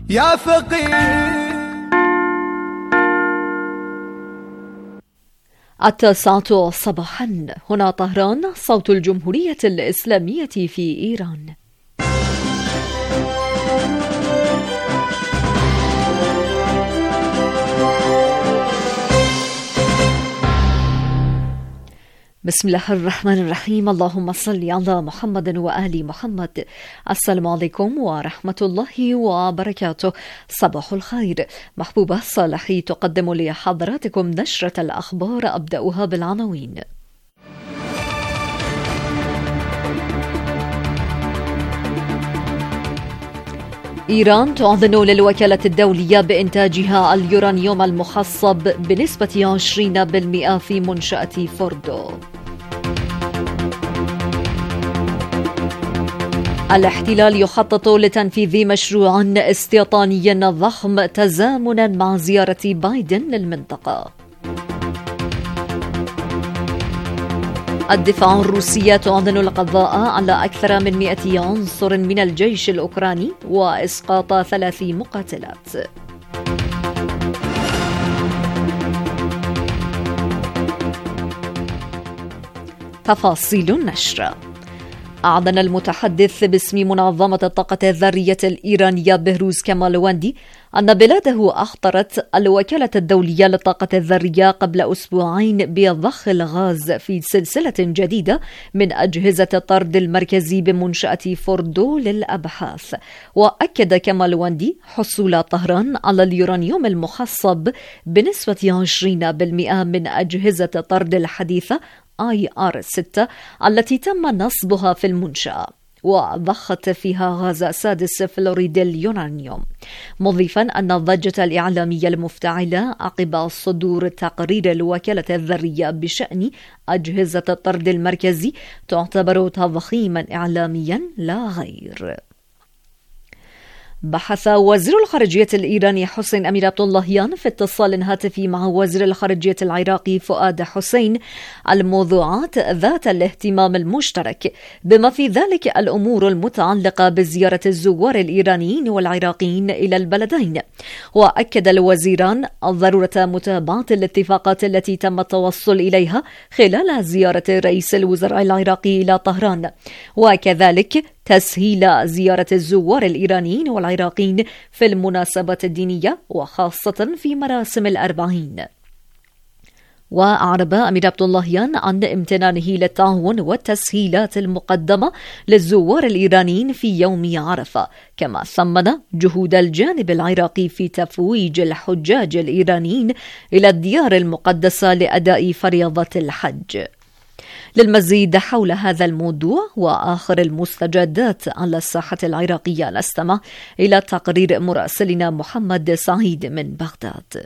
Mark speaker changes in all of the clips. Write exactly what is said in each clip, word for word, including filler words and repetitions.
Speaker 1: يا فقير.
Speaker 2: التاسعة صباحا، هنا طهران، صوت الجمهورية الإسلامية في إيران. بسم الله الرحمن الرحيم. اللهم صل على محمد وآل محمد. السلام عليكم ورحمة الله وبركاته. صباح الخير. محبوبة صالحي تقدم لحضراتكم نشرة الأخبار، أبدأها بالعناوين. إيران تعلن للوكالة الدولية بإنتاجها اليورانيوم المخصب بنسبة عشرين بالمئة في منشأة فوردو. الاحتلال يخطط لتنفيذ مشروع استيطاني ضخم تزامنا مع زيارة بايدن للمنطقة. الدفاع الروسية تعلن القضاء على أكثر من مئة عنصر من الجيش الأوكراني وإسقاط ثلاث مقاتلات. تفاصيل النشر. أعلن المتحدث باسم منظمة الطاقة الذرية الإيرانية بهروز كمالواندي أن بلاده أخطرت الوكالة الدولية للطاقة الذرية قبل أسبوعين بضخ الغاز في سلسلة جديدة من أجهزة الطرد المركزي بمنشأة فوردو للأبحاث. وأكد كمالواندي حصول طهران على اليورانيوم المخصب بنسبة عشرين بالمئة من أجهزة الطرد الحديثة آي آر ستة التي تم نصبها في المنشأة، وضخت فيها غاز سادس فلوريد اليورانيوم، مضيفا أن الضجة الإعلامية المفتعلة عقب صدور تقرير الوكالة الذرية بشأن أجهزة الطرد المركزي تعتبر تضخيما إعلاميا لا غير. بحث وزير الخارجية الإيراني حسين أمير عبد اللهيان في اتصال هاتفي مع وزير الخارجية العراقي فؤاد حسين الموضوعات ذات الاهتمام المشترك، بما في ذلك الأمور المتعلقة بزيارة الزوار الإيرانيين والعراقيين إلى البلدين. وأكد الوزيران ضرورة متابعة الاتفاقات التي تم التوصل إليها خلال زيارة رئيس الوزراء العراقي إلى طهران، وكذلك تسهيل زيارة الزوار الإيرانيين والعراقيين في المناسبات الدينية وخاصة في مراسم الأربعين. وأعرب أمير عبد اللهيان عن امتنانه للتعاون والتسهيلات المقدمة للزوار الإيرانيين في يوم عرفة، كما ثمن جهود الجانب العراقي في تفويج الحجاج الإيرانيين إلى الديار المقدسة لأداء فريضة الحج. للمزيد حول هذا الموضوع وآخر المستجدات على الساحة العراقية نستمع إلى تقرير مراسلنا محمد سعيد من بغداد.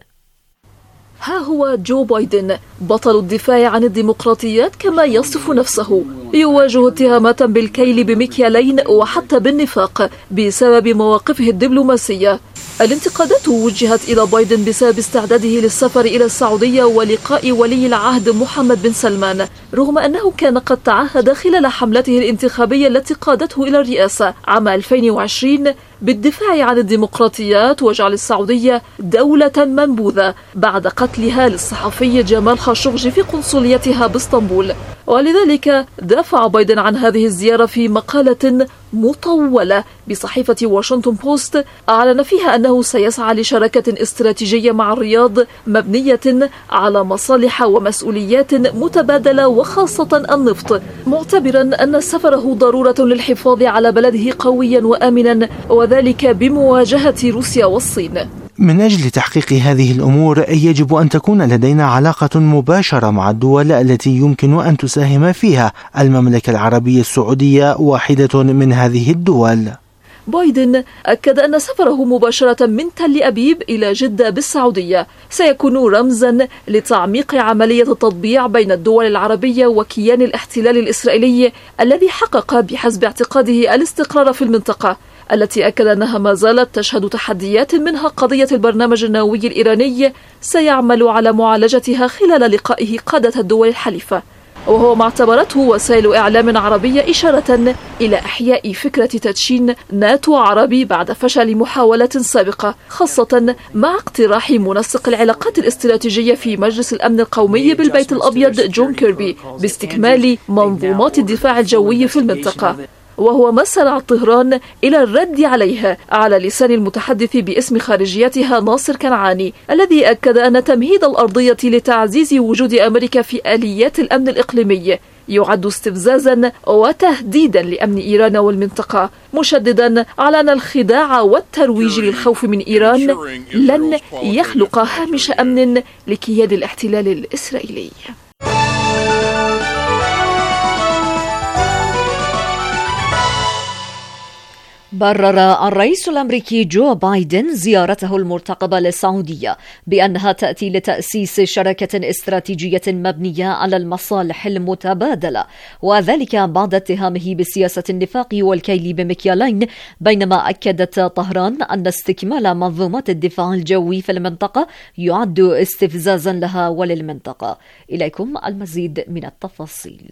Speaker 3: ها هو جو بايدن بطل الدفاع عن الديمقراطيات كما يصف نفسه، يواجه اتهامات بالكيل بمكيالين وحتى بالنفاق بسبب مواقفه الدبلوماسية. الانتقادات وجهت إلى بايدن بسبب استعداده للسفر إلى السعودية ولقاء ولي العهد محمد بن سلمان، رغم أنه كان قد تعهد خلال حملته الانتخابية التي قادته إلى الرئاسة عام ألفين وعشرين بالدفاع عن الديمقراطيات وجعل السعودية دولة منبوذة بعد قتلها للصحفي جمال خاشقجي في قنصليتها باسطنبول. ولذلك دافع بايدن عن هذه الزيارة في مقالة مطولة بصحيفة واشنطن بوست أعلن فيها أنه سيسعى لشراكة استراتيجية مع الرياض مبنية على مصالح ومسؤوليات متبادلة وخاصة النفط، معتبرا أن سفره ضرورة للحفاظ على بلده قويا وآمنا، وذلك بمواجهة روسيا والصين.
Speaker 4: من أجل تحقيق هذه الأمور يجب أن تكون لدينا علاقة مباشرة مع الدول التي يمكن أن تساهم فيها. المملكة العربية السعودية واحدة من هذه الدول.
Speaker 3: بايدن أكد أن سفره مباشرة من تل أبيب إلى جدة بالسعودية سيكون رمزا لتعميق عملية التطبيع بين الدول العربية وكيان الاحتلال الإسرائيلي الذي حقق بحسب اعتقاده الاستقرار في المنطقة، التي أكد أنها ما زالت تشهد تحديات منها قضية البرنامج النووي الإيراني سيعمل على معالجتها خلال لقائه قادة الدول الحليفة. وهو ما اعتبرته وسائل إعلام عربية إشارة إلى إحياء فكرة تدشين ناتو عربي بعد فشل محاولة سابقة، خاصة مع اقتراح منسق العلاقات الاستراتيجية في مجلس الأمن القومي بالبيت الأبيض جون كيربي باستكمال منظومات الدفاع الجوي في المنطقة، وهو ما سرع طهران إلى الرد عليها على لسان المتحدث باسم خارجيتها ناصر كنعاني، الذي أكد أن تمهيد الأرضية لتعزيز وجود أمريكا في آليات الأمن الإقليمي يعد استفزازا وتهديدا لأمن إيران والمنطقة، مشددا على أن الخداع والترويج للخوف من إيران لن يخلق هامش أمن لكياد الاحتلال الإسرائيلي.
Speaker 2: برر الرئيس الأمريكي جو بايدن زيارته المرتقبة للسعودية بأنها تأتي لتأسيس شراكة استراتيجية مبنية على المصالح المتبادلة، وذلك بعد اتهامه بسياسة النفاق والكيل بمكيالين، بينما أكدت طهران أن استكمال منظومات الدفاع الجوي في المنطقة يعد استفزازا لها وللمنطقة. إليكم المزيد من التفاصيل.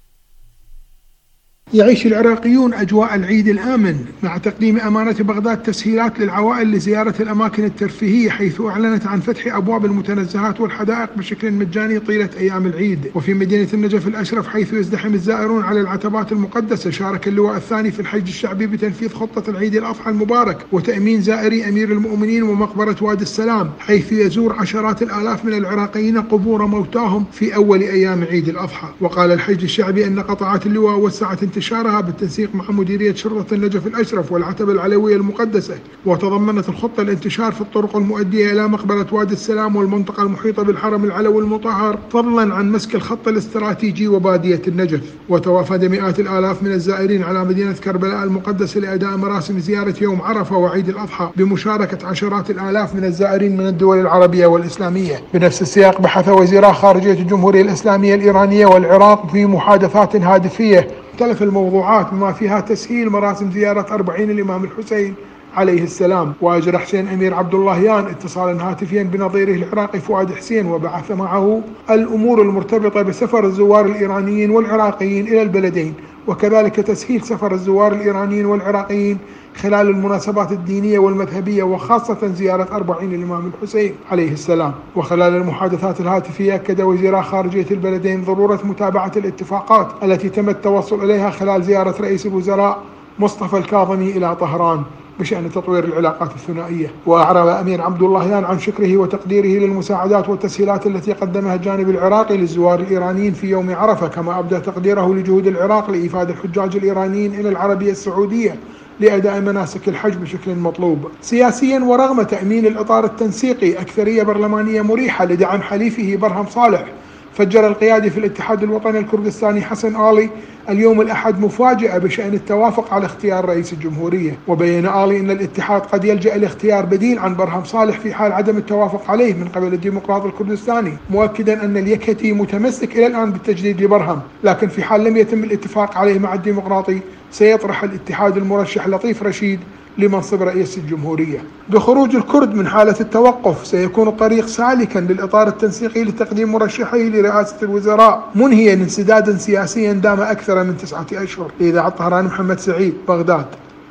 Speaker 1: يعيش العراقيون أجواء العيد الآمن مع تقديم أمانة بغداد تسهيلات للعوائل لزيارة الأماكن الترفيهية، حيث أعلنت عن فتح أبواب المتنزهات والحدائق بشكل مجاني طيلة أيام العيد. وفي مدينة النجف الأشرف حيث يزدحم الزائرون على العتبات المقدسة، شارك اللواء الثاني في الحج الشعبي بتنفيذ خطة العيد الأضحى المبارك وتأمين زائري أمير المؤمنين ومقبرة وادي السلام، حيث يزور عشرات الآلاف من العراقيين قبور موتاهم في أول أيام عيد الأضحى. وقال الحج الشعبي أن قطاعات اللواء وسعت انتشارها بالتنسيق مع مديرية شرطة النجف الأشرف والعتبة العلوية المقدسة، وتضمنت الخطة الانتشار في الطرق المؤدية إلى مقبرة وادي السلام والمنطقة المحيطة بالحرم العلوي المطهر، فضلا عن مسك الخط الاستراتيجي وبادية النجف. وتوافد مئات الآلاف من الزائرين على مدينة كربلاء المقدسة لأداء مراسم زيارة يوم عرفة وعيد الأضحى بمشاركة عشرات الآلاف من الزائرين من الدول العربية والإسلامية. بنفس السياق بحث وزيرا خارجية الجمهورية الإسلامية الإيرانية والعراق في محادثات هادفية مختلف الموضوعات بما فيها تسهيل مراسم زيارة أربعين الإمام الحسين عليه السلام. وأجرى حسين أمير عبد اللهيان اتصالا هاتفيا بنظيره العراقي فؤاد حسين، وبعث معه الأمور المرتبطة بسفر الزوار الإيرانيين والعراقيين إلى البلدين، وكذلك تسهيل سفر الزوار الإيرانيين والعراقيين خلال المناسبات الدينية والمذهبية، وخاصة زيارة أربعين الإمام الحسين عليه السلام. وخلال المحادثات الهاتفية أكد وزيرا خارجية البلدين ضرورة متابعة الاتفاقات التي تم التوصل إليها خلال زيارة رئيس الوزراء مصطفى الكاظمي إلى طهران بشأن تطوير العلاقات الثنائية. وأعرب أمير عبد اللهيان عن شكره وتقديره للمساعدات والتسهيلات التي قدمها الجانب العراقي للزوار الإيرانيين في يوم عرفة، كما أبدى تقديره لجهود العراق لإيفاد الحجاج الإيرانيين إلى العربية السعودية لأداء مناسك الحج بشكل مطلوب. سياسيا، ورغم تأمين الإطار التنسيقي أكثرية برلمانية مريحة لدعم حليفه برهم صالح، فجر القيادي في الاتحاد الوطني الكردستاني حسن آلي اليوم الأحد مفاجأة بشأن التوافق على اختيار رئيس الجمهورية. وبين آلي أن الاتحاد قد يلجأ لاختيار بديل عن برهم صالح في حال عدم التوافق عليه من قبل الديمقراط الكردستاني، مؤكدا أن اليكتي متمسك إلى الآن بالتجديد لبرهم، لكن في حال لم يتم الاتفاق عليه مع الديمقراطي سيطرح الاتحاد المرشح لطيف رشيد لمنصب رئيس الجمهورية. بخروج الكرد من حالة التوقف سيكون الطريق سالكا للإطار التنسيقي لتقديم مرشحيه لرئاسة الوزراء، منهيا انسدادا سياسيا دام أكثر من تسعة أشهر. إذاعة طهران، محمد سعيد، بغداد.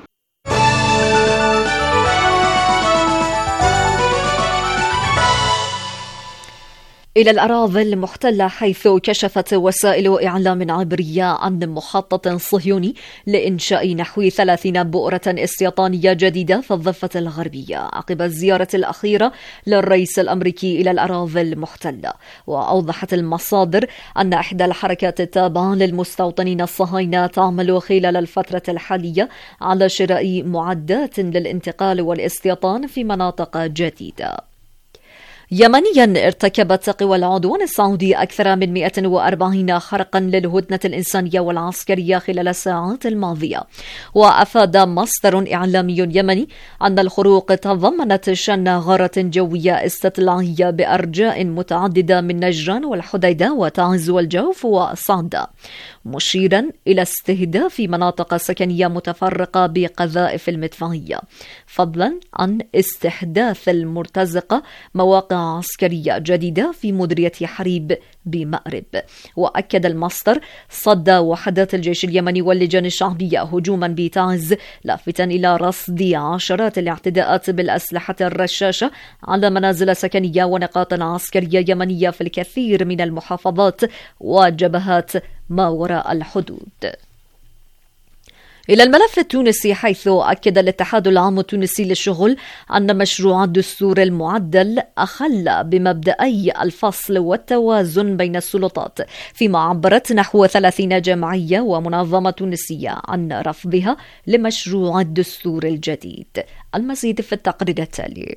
Speaker 2: إلى الأراضي المحتلة، حيث كشفت وسائل إعلام عبرية عن مخطط صهيوني لإنشاء نحو ثلاثين بؤرة استيطانية جديدة في الضفة الغربية عقب الزيارة الأخيرة للرئيس الأمريكي إلى الأراضي المحتلة. وأوضحت المصادر أن إحدى الحركات التابعة للمستوطنين الصهاينة تعمل خلال الفترة الحالية على شراء معدات للانتقال والاستيطان في مناطق جديدة. يمنيا، ارتكبت قوى العدوان السعودي أكثر من مئة وأربعين حرقا للهدنة الإنسانية والعسكرية خلال الساعات الماضية. وأفاد مصدر إعلامي يمني أن الحروق تضمنت شن غارة جوية استطلاعية بأرجاء متعددة من نجران والحديدة وتعز والجوف وصعدة، مشيرا إلى استهداف مناطق سكنية متفرقة بقذائف المدفعية، فضلا عن استحداث المرتزقة مواقع قاعدة عسكرية جديدة في مديرية حريب بمأرب. وأكد المصدر صد وحدات الجيش اليمني واللجان الشعبية هجوما بتعز، لافتا إلى رصد عشرات الاعتداءات بالأسلحة الرشاشة على منازل سكنية ونقاط عسكرية يمنية في الكثير من المحافظات وجبهات ما وراء الحدود. إلى الملف التونسي، حيث أكد الاتحاد العام التونسي للشغل أن مشروع الدستور المعدل أخل بمبدأي الفصل والتوازن بين السلطات، فيما عبرت نحو ثلاثين جمعية ومنظمة تونسية عن رفضها لمشروع الدستور الجديد. المزيد في التقرير التالي.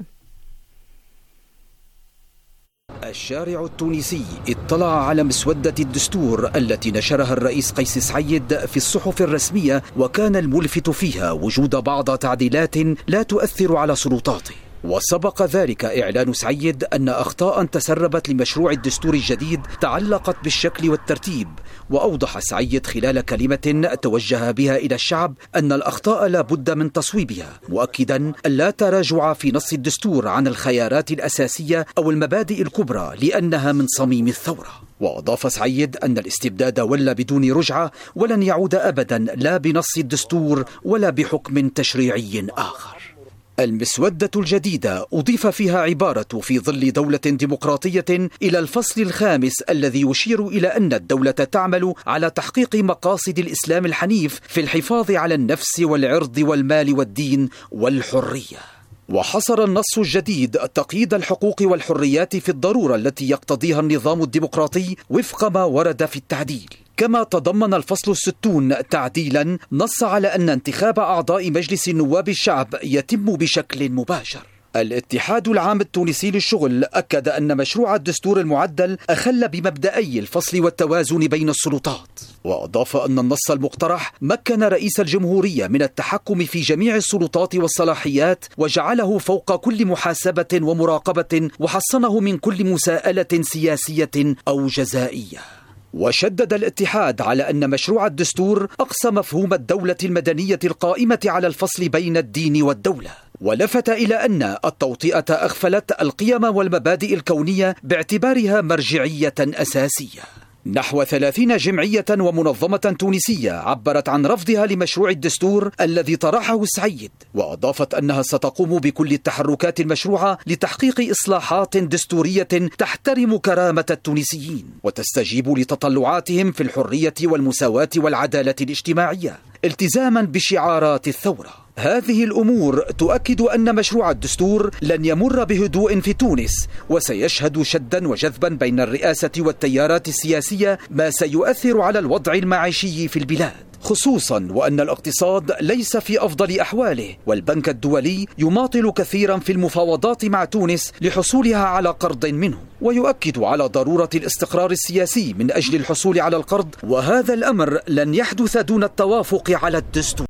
Speaker 5: الشارع التونسي اطلع على مسودة الدستور التي نشرها الرئيس قيس سعيد في الصحف الرسمية، وكان الملفت فيها وجود بعض تعديلات لا تؤثر على سلطاته. وسبق ذلك إعلان سعيد أن أخطاء تسربت لمشروع الدستور الجديد تعلقت بالشكل والترتيب. وأوضح سعيد خلال كلمة توجه بها إلى الشعب أن الأخطاء لا بد من تصويبها، مؤكدا أن لا تراجع في نص الدستور عن الخيارات الأساسية أو المبادئ الكبرى لأنها من صميم الثورة. وأضاف سعيد أن الاستبداد ولى بدون رجعة ولن يعود أبدا لا بنص الدستور ولا بحكم تشريعي آخر. المسودة الجديدة أضيف فيها عبارة في ظل دولة ديمقراطية إلى الفصل الخامس الذي يشير إلى أن الدولة تعمل على تحقيق مقاصد الإسلام الحنيف في الحفاظ على النفس والعرض والمال والدين والحرية. وحصر النص الجديد تقييد الحقوق والحريات في الضرورة التي يقتضيها النظام الديمقراطي وفق ما ورد في التعديل. كما تضمن الفصل الستون تعديلا نص على أن انتخاب أعضاء مجلس النواب الشعب يتم بشكل مباشر. الاتحاد العام التونسي للشغل أكد أن مشروع الدستور المعدل أخل بمبدأي الفصل والتوازن بين السلطات، وأضاف أن النص المقترح مكن رئيس الجمهورية من التحكم في جميع السلطات والصلاحيات وجعله فوق كل محاسبة ومراقبة وحصنه من كل مساءلة سياسية أو جزائية. وشدد الاتحاد على أن مشروع الدستور أقصى مفهوم الدولة المدنية القائمة على الفصل بين الدين والدولة، ولفت إلى أن التوطئة أغفلت القيم والمبادئ الكونية باعتبارها مرجعية أساسية. نحو ثلاثين جمعية ومنظمة تونسية عبرت عن رفضها لمشروع الدستور الذي طرحه سعيد، وأضافت أنها ستقوم بكل التحركات المشروعة لتحقيق إصلاحات دستورية تحترم كرامة التونسيين وتستجيب لتطلعاتهم في الحرية والمساواة والعدالة الاجتماعية التزاما بشعارات الثورة. هذه الأمور تؤكد أن مشروع الدستور لن يمر بهدوء في تونس، وسيشهد شدا وجذبا بين الرئاسة والتيارات السياسية، ما سيؤثر على الوضع المعيشي في البلاد، خصوصا وأن الاقتصاد ليس في أفضل أحواله، والبنك الدولي يماطل كثيرا في المفاوضات مع تونس لحصولها على قرض منه، ويؤكد على ضرورة الاستقرار السياسي من أجل الحصول على القرض، وهذا الأمر لن يحدث دون التوافق على الدستور.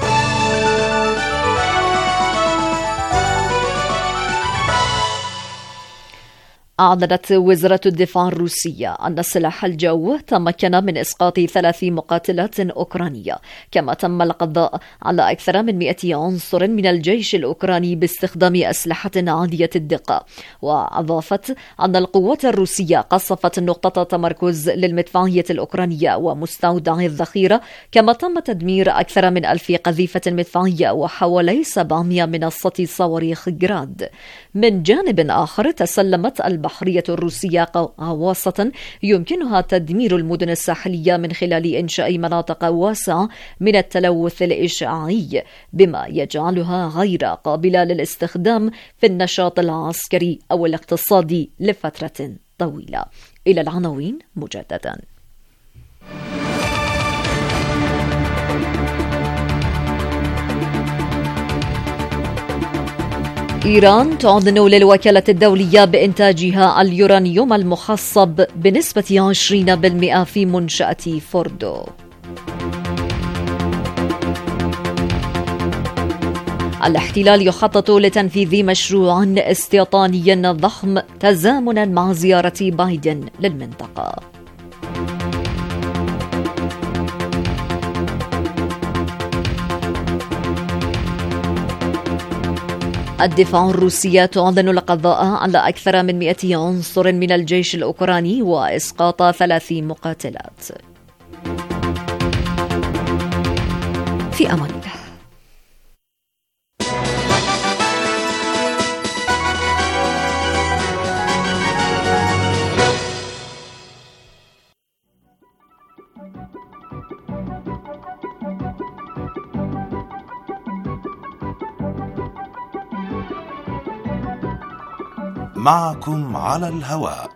Speaker 2: أعلنت وزارة الدفاع الروسية أن سلاح الجو تمكن من إسقاط ثلاث مقاتلات أوكرانية، كما تم القضاء على أكثر من مئة عنصر من الجيش الأوكراني باستخدام أسلحة عالية الدقة. وأضافت أن القوات الروسية قصفت نقطة تمركز للمدفعية الأوكرانية ومستودع الذخيرة، كما تم تدمير أكثر من ألف قذيفة مدفعية وحوالي سبعمئة منصة صواريخ جراد. من جانب آخر، تسلمت البحرية الروسية غواصة يمكنها تدمير المدن الساحلية من خلال إنشاء مناطق واسعة من التلوث الإشعاعي، بما يجعلها غير قابلة للاستخدام في النشاط العسكري أو الاقتصادي لفترة طويلة. إلى العناوين مجددا. إيران تعلن للوكالة الدولية بإنتاجها اليورانيوم المخصب بنسبة عشرين بالمئة في منشأة فوردو. الاحتلال يخطط لتنفيذ مشروع استيطاني ضخم تزامنا مع زيارة بايدن للمنطقة. الدفاع الروسية تعلن القضاء على أكثر من مئة عنصر من الجيش الأوكراني وإسقاط ثلاث مقاتلات. في أمان الله.
Speaker 6: معكم على الهواء.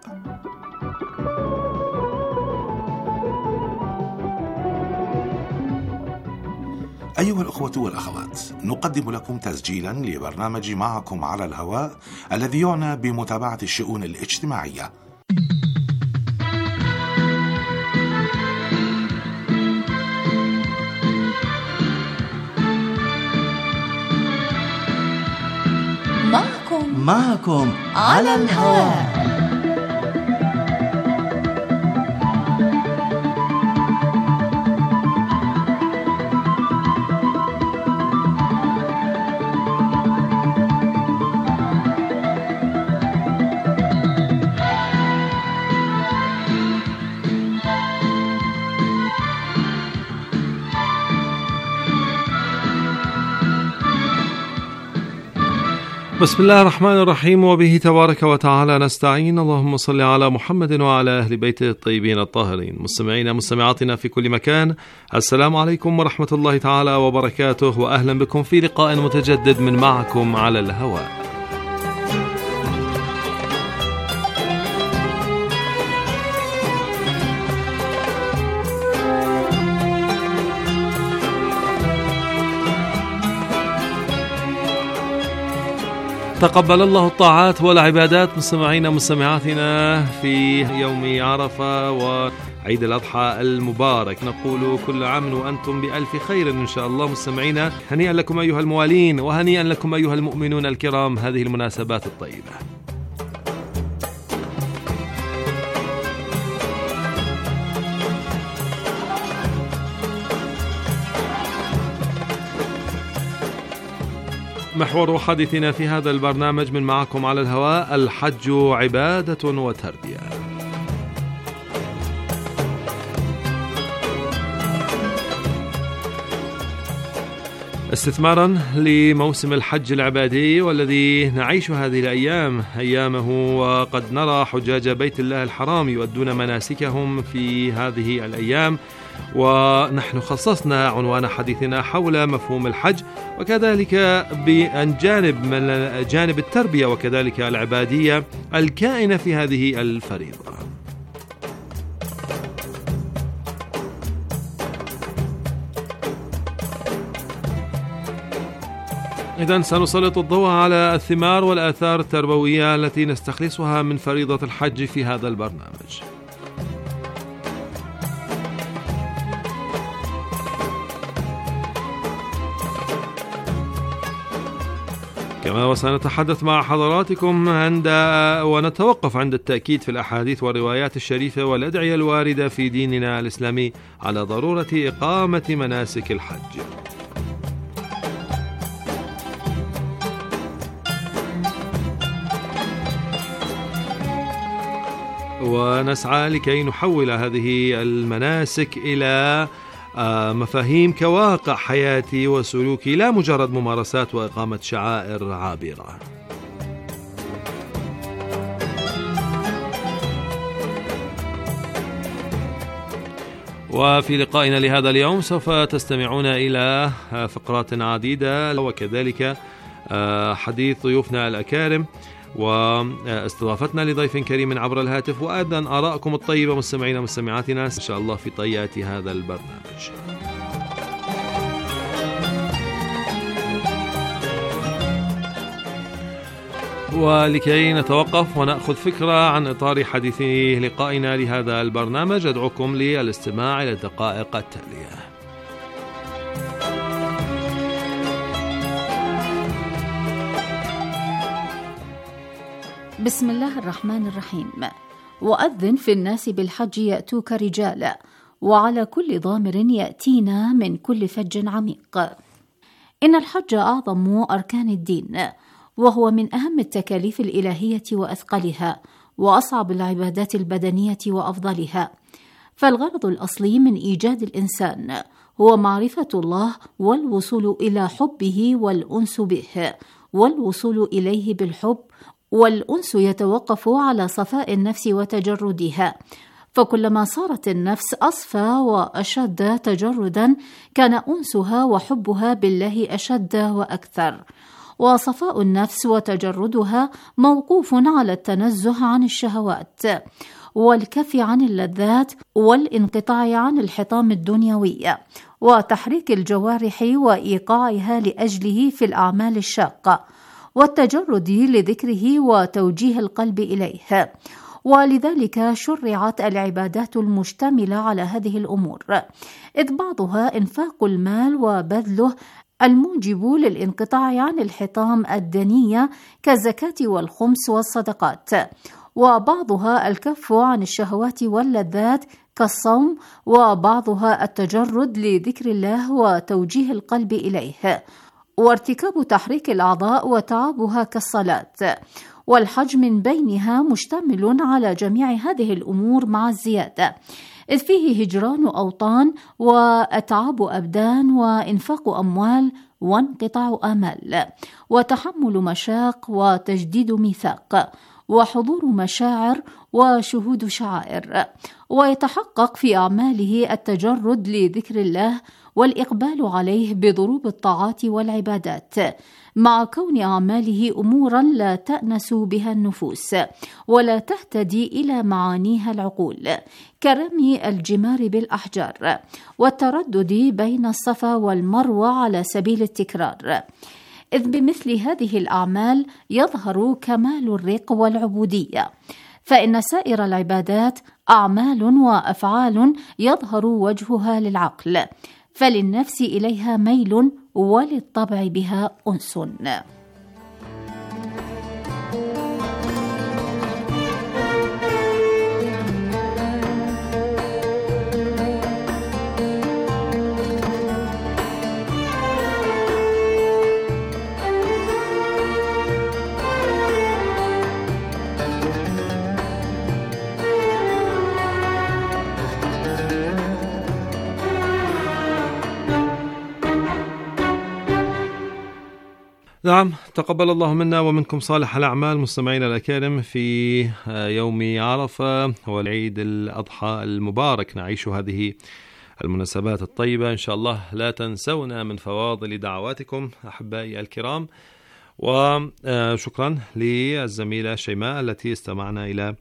Speaker 6: أيها الأخوة والأخوات، نقدم لكم تسجيلا لبرنامج معكم على الهواء الذي يعنى بمتابعة الشؤون الاجتماعية.
Speaker 7: معكم معكم على الهواء.
Speaker 8: بسم الله الرحمن الرحيم، وبه تبارك وتعالى نستعين. اللهم صل على محمد وعلى أهل بيته الطيبين الطاهرين. مستمعينا مستمعاتنا في كل مكان، السلام عليكم ورحمة الله تعالى وبركاته، وأهلا بكم في لقاء متجدد من معكم على الهواء. تقبل الله الطاعات والعبادات مستمعينا مستمعاتنا في يوم عرفة وعيد الأضحى المبارك. نقول كل عام وأنتم بألف خير إن شاء الله مستمعينا. هنيئا لكم أيها الموالين، وهنيئا لكم أيها المؤمنون الكرام هذه المناسبات الطيبة. محور حديثنا في هذا البرنامج من معكم على الهواء: الحج عبادة وتربية. استثمارا لموسم الحج العبادي والذي نعيش هذه الأيام أيامه، وقد نرى حجاج بيت الله الحرام يؤدون مناسكهم في هذه الأيام، ونحن خصصنا عنوان حديثنا حول مفهوم الحج، وكذلك بجانب من جانب التربية وكذلك العبادية الكائنة في هذه الفريضة. إذن سنسلط الضوء على الثمار والآثار التربوية التي نستخلصها من فريضة الحج في هذا البرنامج. كما وسنتحدث مع حضراتكم عند ونتوقف عند التأكيد في الأحاديث والروايات الشريفة والأدعية الواردة في ديننا الإسلامي على ضرورة إقامة مناسك الحج. ونسعى لكي نحول هذه المناسك إلى مفاهيم كواقع حياتي وسلوكي، لا مجرد ممارسات وإقامة شعائر عابرة. وفي لقائنا لهذا اليوم سوف تستمعون إلى فقرات عديدة، وكذلك حديث ضيوفنا الأكارم، واستضافتنا لضيف كريم عبر الهاتف، وأيضا آراءكم الطيبة مستمعينا مستمعاتنا إن شاء الله في طيات هذا البرنامج. ولكي نتوقف ونأخذ فكرة عن إطار حديث لقائنا لهذا البرنامج، أدعوكم للاستماع إلى الدقائق التالية.
Speaker 9: بسم الله الرحمن الرحيم. وأذن في الناس بالحج يأتوك رجالا، وعلى كل ضامر يأتينا من كل فج عميق. إن الحج أعظم أركان الدين، وهو من أهم التكاليف الإلهية وأثقلها، وأصعب العبادات البدنية وأفضلها. فالغرض الأصلي من إيجاد الإنسان هو معرفة الله والوصول إلى حبه والأنس به، والوصول إليه بالحب، والأنس يتوقف على صفاء النفس وتجردها. فكلما صارت النفس أصفى وأشد تجردا كان أنسها وحبها بالله أشد وأكثر. وصفاء النفس وتجردها موقوف على التنزه عن الشهوات والكف عن اللذات والانقطاع عن الحطام الدنيوي وتحريك الجوارح وإيقاعها لأجله في الأعمال الشاقة والتجرد لذكره وتوجيه القلب إليه. ولذلك شرعت العبادات المشتملة على هذه الأمور، إذ بعضها إنفاق المال وبذله الموجب للانقطاع عن الحطام الدنية كالزكاة والخمس والصدقات، وبعضها الكف عن الشهوات واللذات كالصوم، وبعضها التجرد لذكر الله وتوجيه القلب إليه، وارتكاب تحريك الأعضاء وتعبها كالصلاة. والحج من بينها مشتمل على جميع هذه الأمور مع الزيادة، إذ فيه هجران أوطان وأتعاب أبدان وإنفاق أموال وانقطاع آمال وتحمل مشاق وتجديد ميثاق وحضور مشاعر وشهود شعائر. ويتحقق في أعماله التجرد لذكر الله والإقبال عليه بضروب الطاعات والعبادات، مع كون أعماله أمورا لا تأنس بها النفوس ولا تهتدي إلى معانيها العقول، كرمي الجمار بالأحجار والتردد بين الصفا والمروة على سبيل التكرار، إذ بمثل هذه الأعمال يظهر كمال الرق والعبودية. فإن سائر العبادات أعمال وأفعال يظهر وجهها للعقل، فللنفس إليها ميل وللطبع بها أنس.
Speaker 8: نعم، تقبل الله منا ومنكم صالح الأعمال. مستمعينا الأكارم، في يوم عرفة والعيد الأضحى المبارك نعيش هذه المناسبات الطيبة. إن شاء الله لا تنسونا من فواضل دعواتكم أحبائي الكرام. وشكرا للزميلة شيماء التي استمعنا إلى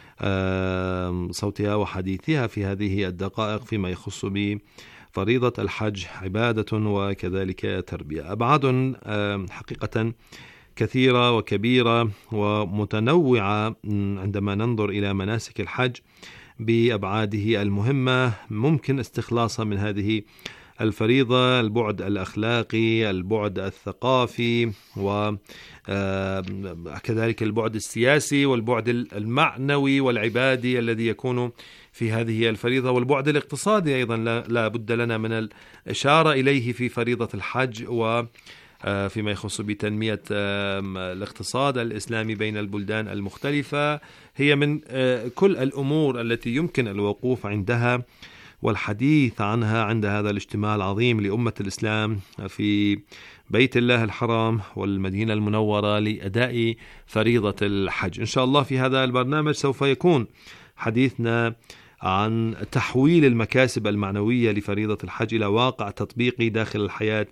Speaker 8: صوتها وحديثها في هذه الدقائق فيما يخص ب فريضة الحج، عبادة وكذلك تربية. أبعاد حقيقة كثيرة وكبيرة ومتنوعة عندما ننظر إلى مناسك الحج بأبعاده المهمة، ممكن استخلاصها من هذه الفريضة: البعد الأخلاقي، البعد الثقافي، وكذلك البعد السياسي، والبعد المعنوي والعبادي الذي يكون في هذه الفريضة، والبعد الاقتصادي أيضا لا بد لنا من الإشارة إليه في فريضة الحج، وفيما يخص بتنمية الاقتصاد الإسلامي بين البلدان المختلفة. هي من كل الأمور التي يمكن الوقوف عندها والحديث عنها عند هذا الاجتماع العظيم لأمة الإسلام في بيت الله الحرام والمدينة المنورة لأداء فريضة الحج. إن شاء الله في هذا البرنامج سوف يكون حديثنا عن تحويل المكاسب المعنوية لفريضة الحج إلى واقع تطبيقي داخل الحياة،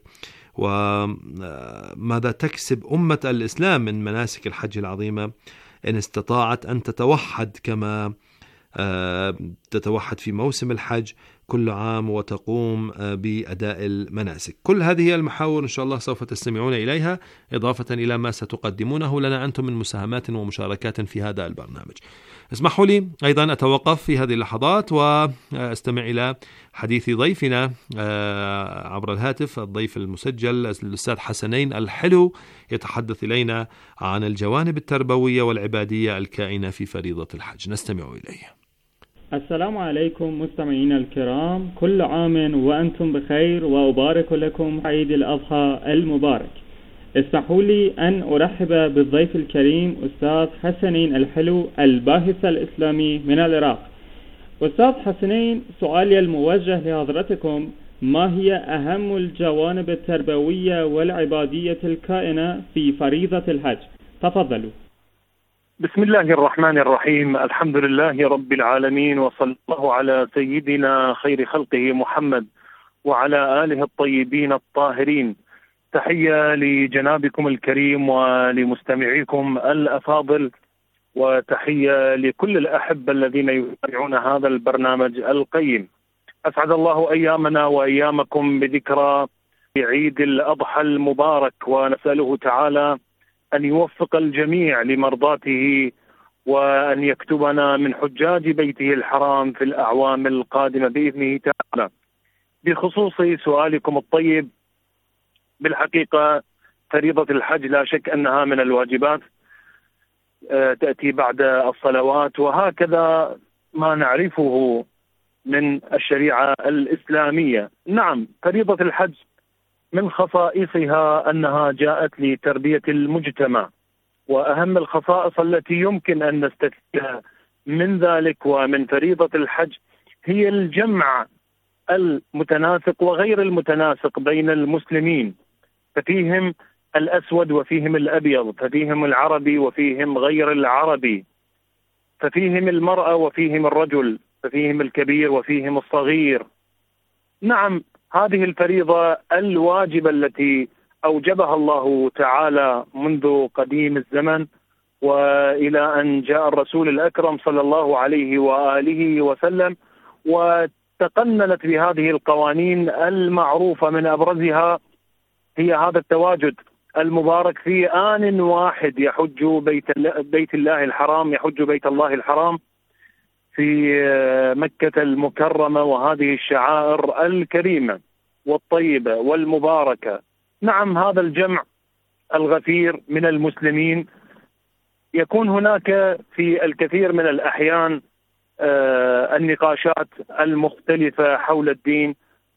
Speaker 8: وماذا تكسب أمة الإسلام من مناسك الحج العظيمة إن استطاعت أن تتوحد كما تتوحد في موسم الحج كل عام وتقوم بأداء المناسك. كل هذه المحاور إن شاء الله سوف تستمعون إليها، إضافة إلى ما ستقدمونه لنا أنتم من مساهمات ومشاركات في هذا البرنامج. اسمحوا لي أيضا أتوقف في هذه اللحظات وأستمع إلى حديث ضيفنا عبر الهاتف، الضيف المسجل الأستاذ حسنين الحلو، يتحدث إلينا عن الجوانب التربوية والعبادية الكائنة في فريضة الحج. نستمع إليه.
Speaker 10: السلام عليكم مستمعينا الكرام، كل عام وأنتم بخير، وأبارك لكم عيد الأضحى المبارك. اسمحوا لي أن أرحب بالضيف الكريم أستاذ حسنين الحلو الباحث الإسلامي من العراق. أستاذ حسنين، سؤالي الموجه لحضرتكم: ما هي أهم الجوانب التربوية والعبادية الكائنة في فريضة الحج؟ تفضلوا.
Speaker 11: بسم الله الرحمن الرحيم، الحمد لله رب العالمين، وصلى الله على سيدنا خير خلقه محمد وعلى آله الطيبين الطاهرين. تحية لجنابكم الكريم ولمستمعيكم الأفاضل، وتحية لكل الأحبة الذين يتابعون هذا البرنامج القيم. أسعد الله أيامنا وأيامكم بذكرى عيد الأضحى المبارك، ونسأله تعالى أن يوفق الجميع لمرضاته وأن يكتبنا من حجاج بيته الحرام في الأعوام القادمة بإذنه تعالى. بخصوص سؤالكم الطيب، بالحقيقة فريضة الحج لا شك أنها من الواجبات، تأتي بعد الصلوات، وهكذا ما نعرفه من الشريعة الإسلامية. نعم، فريضة الحج من خصائصها أنها جاءت لتربية المجتمع، وأهم الخصائص التي يمكن أن نستفيدها من ذلك ومن فريضة الحج هي الجمع المتناسق وغير المتناسق بين المسلمين، ففيهم الأسود وفيهم الأبيض، ففيهم العربي وفيهم غير العربي، ففيهم المرأة وفيهم الرجل، ففيهم الكبير وفيهم الصغير. نعم، هذه الفريضة الواجبة التي أوجبها الله تعالى منذ قديم الزمن وإلى أن جاء الرسول الأكرم صلى الله عليه وآله وسلم وتقننت بهذه القوانين المعروفة. من أبرزها هي هذا التواجد المبارك في آن واحد يحج بيت بيت الله الحرام، يحج بيت الله الحرام في مكة المكرمة، وهذه الشعائر الكريمة والطيبة والمباركة. نعم، هذا الجمع الغفير من المسلمين يكون هناك في الكثير من الأحيان النقاشات المختلفة حول الدين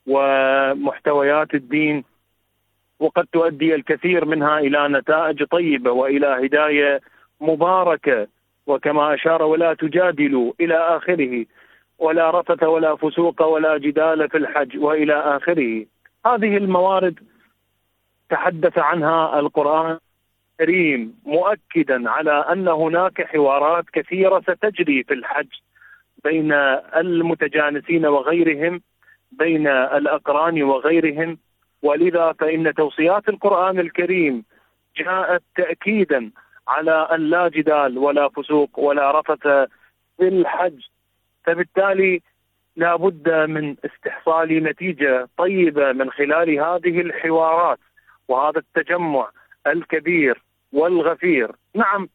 Speaker 11: ومحتويات الدين، وقد تؤدي الكثير منها إلى نتائج طيبة وإلى هداية مباركة، وكما أشار ولا تجادلوا إلى آخره، ولا رفث ولا فسوق ولا جدال في الحج وإلى آخره. هذه الموارد تحدث عنها القرآن الكريم مؤكدا على أن هناك حوارات كثيرة ستجري في الحج بين المتجانسين وغيرهم، بين الأقران وغيرهم، ولذا فإن توصيات القرآن الكريم جاءت تأكيدا على أن لا جدال ولا فسوق ولا رفث في الحج. فبالتالي لا بد من استحصال نتيجة طيبة من خلال هذه الحوارات وهذا التجمع الكبير والغفير. نعم،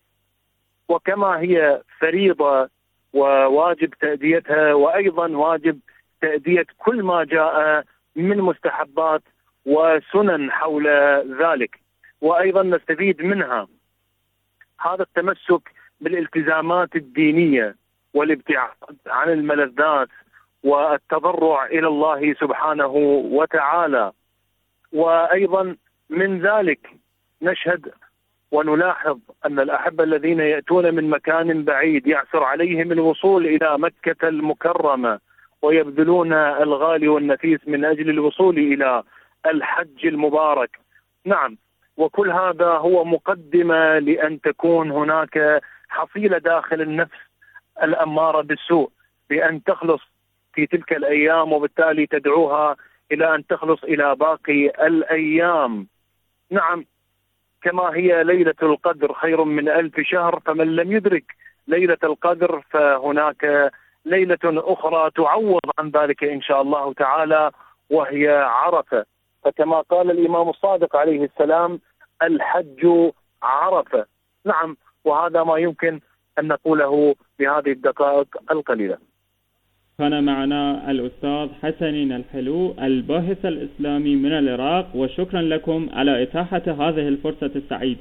Speaker 11: وكما هي فريضة وواجب تأديتها، وأيضا واجب تأدية كل ما جاء من مستحبات وسنن حول ذلك، وأيضا نستفيد منها هذا التمسك بالالتزامات الدينية والابتعاد عن الملذات والتضرع إلى الله سبحانه وتعالى. وأيضا من ذلك نشهد ونلاحظ أن الأحبة الذين يأتون من مكان بعيد يعسر عليهم الوصول إلى مكة المكرمة ويبذلون الغالي والنفيس من أجل الوصول إلى الحج المبارك. نعم، وكل هذا هو مقدمة لأن تكون هناك حصيلة داخل النفس الأمارة بالسوء بأن تخلص في تلك الأيام، وبالتالي تدعوها إلى أن تخلص إلى باقي الأيام. نعم، كما هي ليلة القدر خير من ألف شهر، فمن لم يدرك ليلة القدر فهناك ليلة أخرى تعوض عن ذلك إن شاء الله تعالى، وهي عرفة. فكما قال الإمام الصادق عليه السلام: الحج عرفة. نعم، وهذا ما يمكن أن نقوله بهذه الدقائق القليلة.
Speaker 10: كان معنا الأستاذ حسنين الحلو الباحث الإسلامي من العراق، وشكرا لكم على إتاحة هذه الفرصة السعيدة.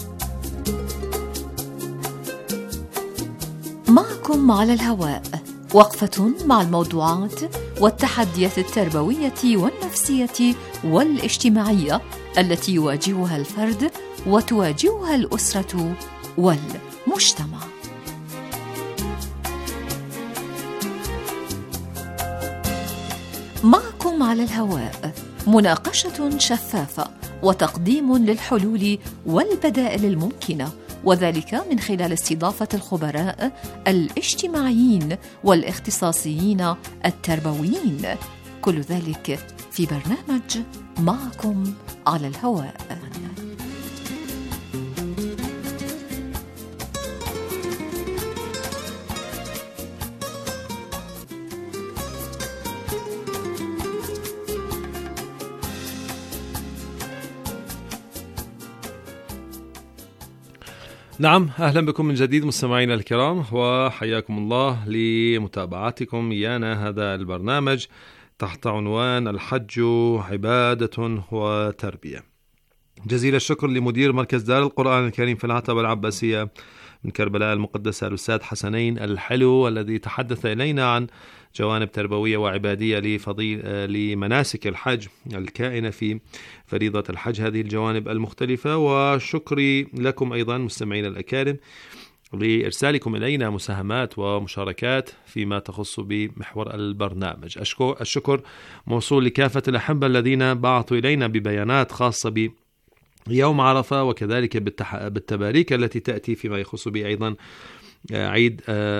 Speaker 2: معكم على الهواء
Speaker 9: وقفة مع الموضوعات والتحديات التربوية والنفسية والاجتماعية التي يواجهها الفرد وتواجهها الأسرة والمجتمع. معكم على الهواء مناقشة شفافة وتقديم للحلول والبدائل الممكنة، وذلك من خلال استضافة الخبراء الاجتماعيين والاختصاصيين التربويين، كل ذلك في برنامج معكم على الهواء.
Speaker 8: نعم، أهلا بكم من جديد مستمعينا الكرام، وحياكم الله لمتابعتكم إيانا هذا البرنامج تحت عنوان الحج عبادة وتربية. جزيل الشكر لمدير مركز دار القرآن الكريم في العتبة العباسية من كربلاء المقدسة الأستاذ حسنين الحلو، الذي تحدث إلينا عن جوانب تربوية وعبادية لفضيل لمناسك الحج الكائنة في فريضة الحج، هذه الجوانب المختلفة. وشكري لكم أيضا مستمعين الأكارم لإرسالكم إلينا مساهمات ومشاركات فيما تخص بمحور البرنامج. الشكر موصول لكافة الأحبة الذين بعثوا إلينا ببيانات خاصة ب يوم عرفة، وكذلك بالتباريك التي تأتي فيما يخص به أيضا عيد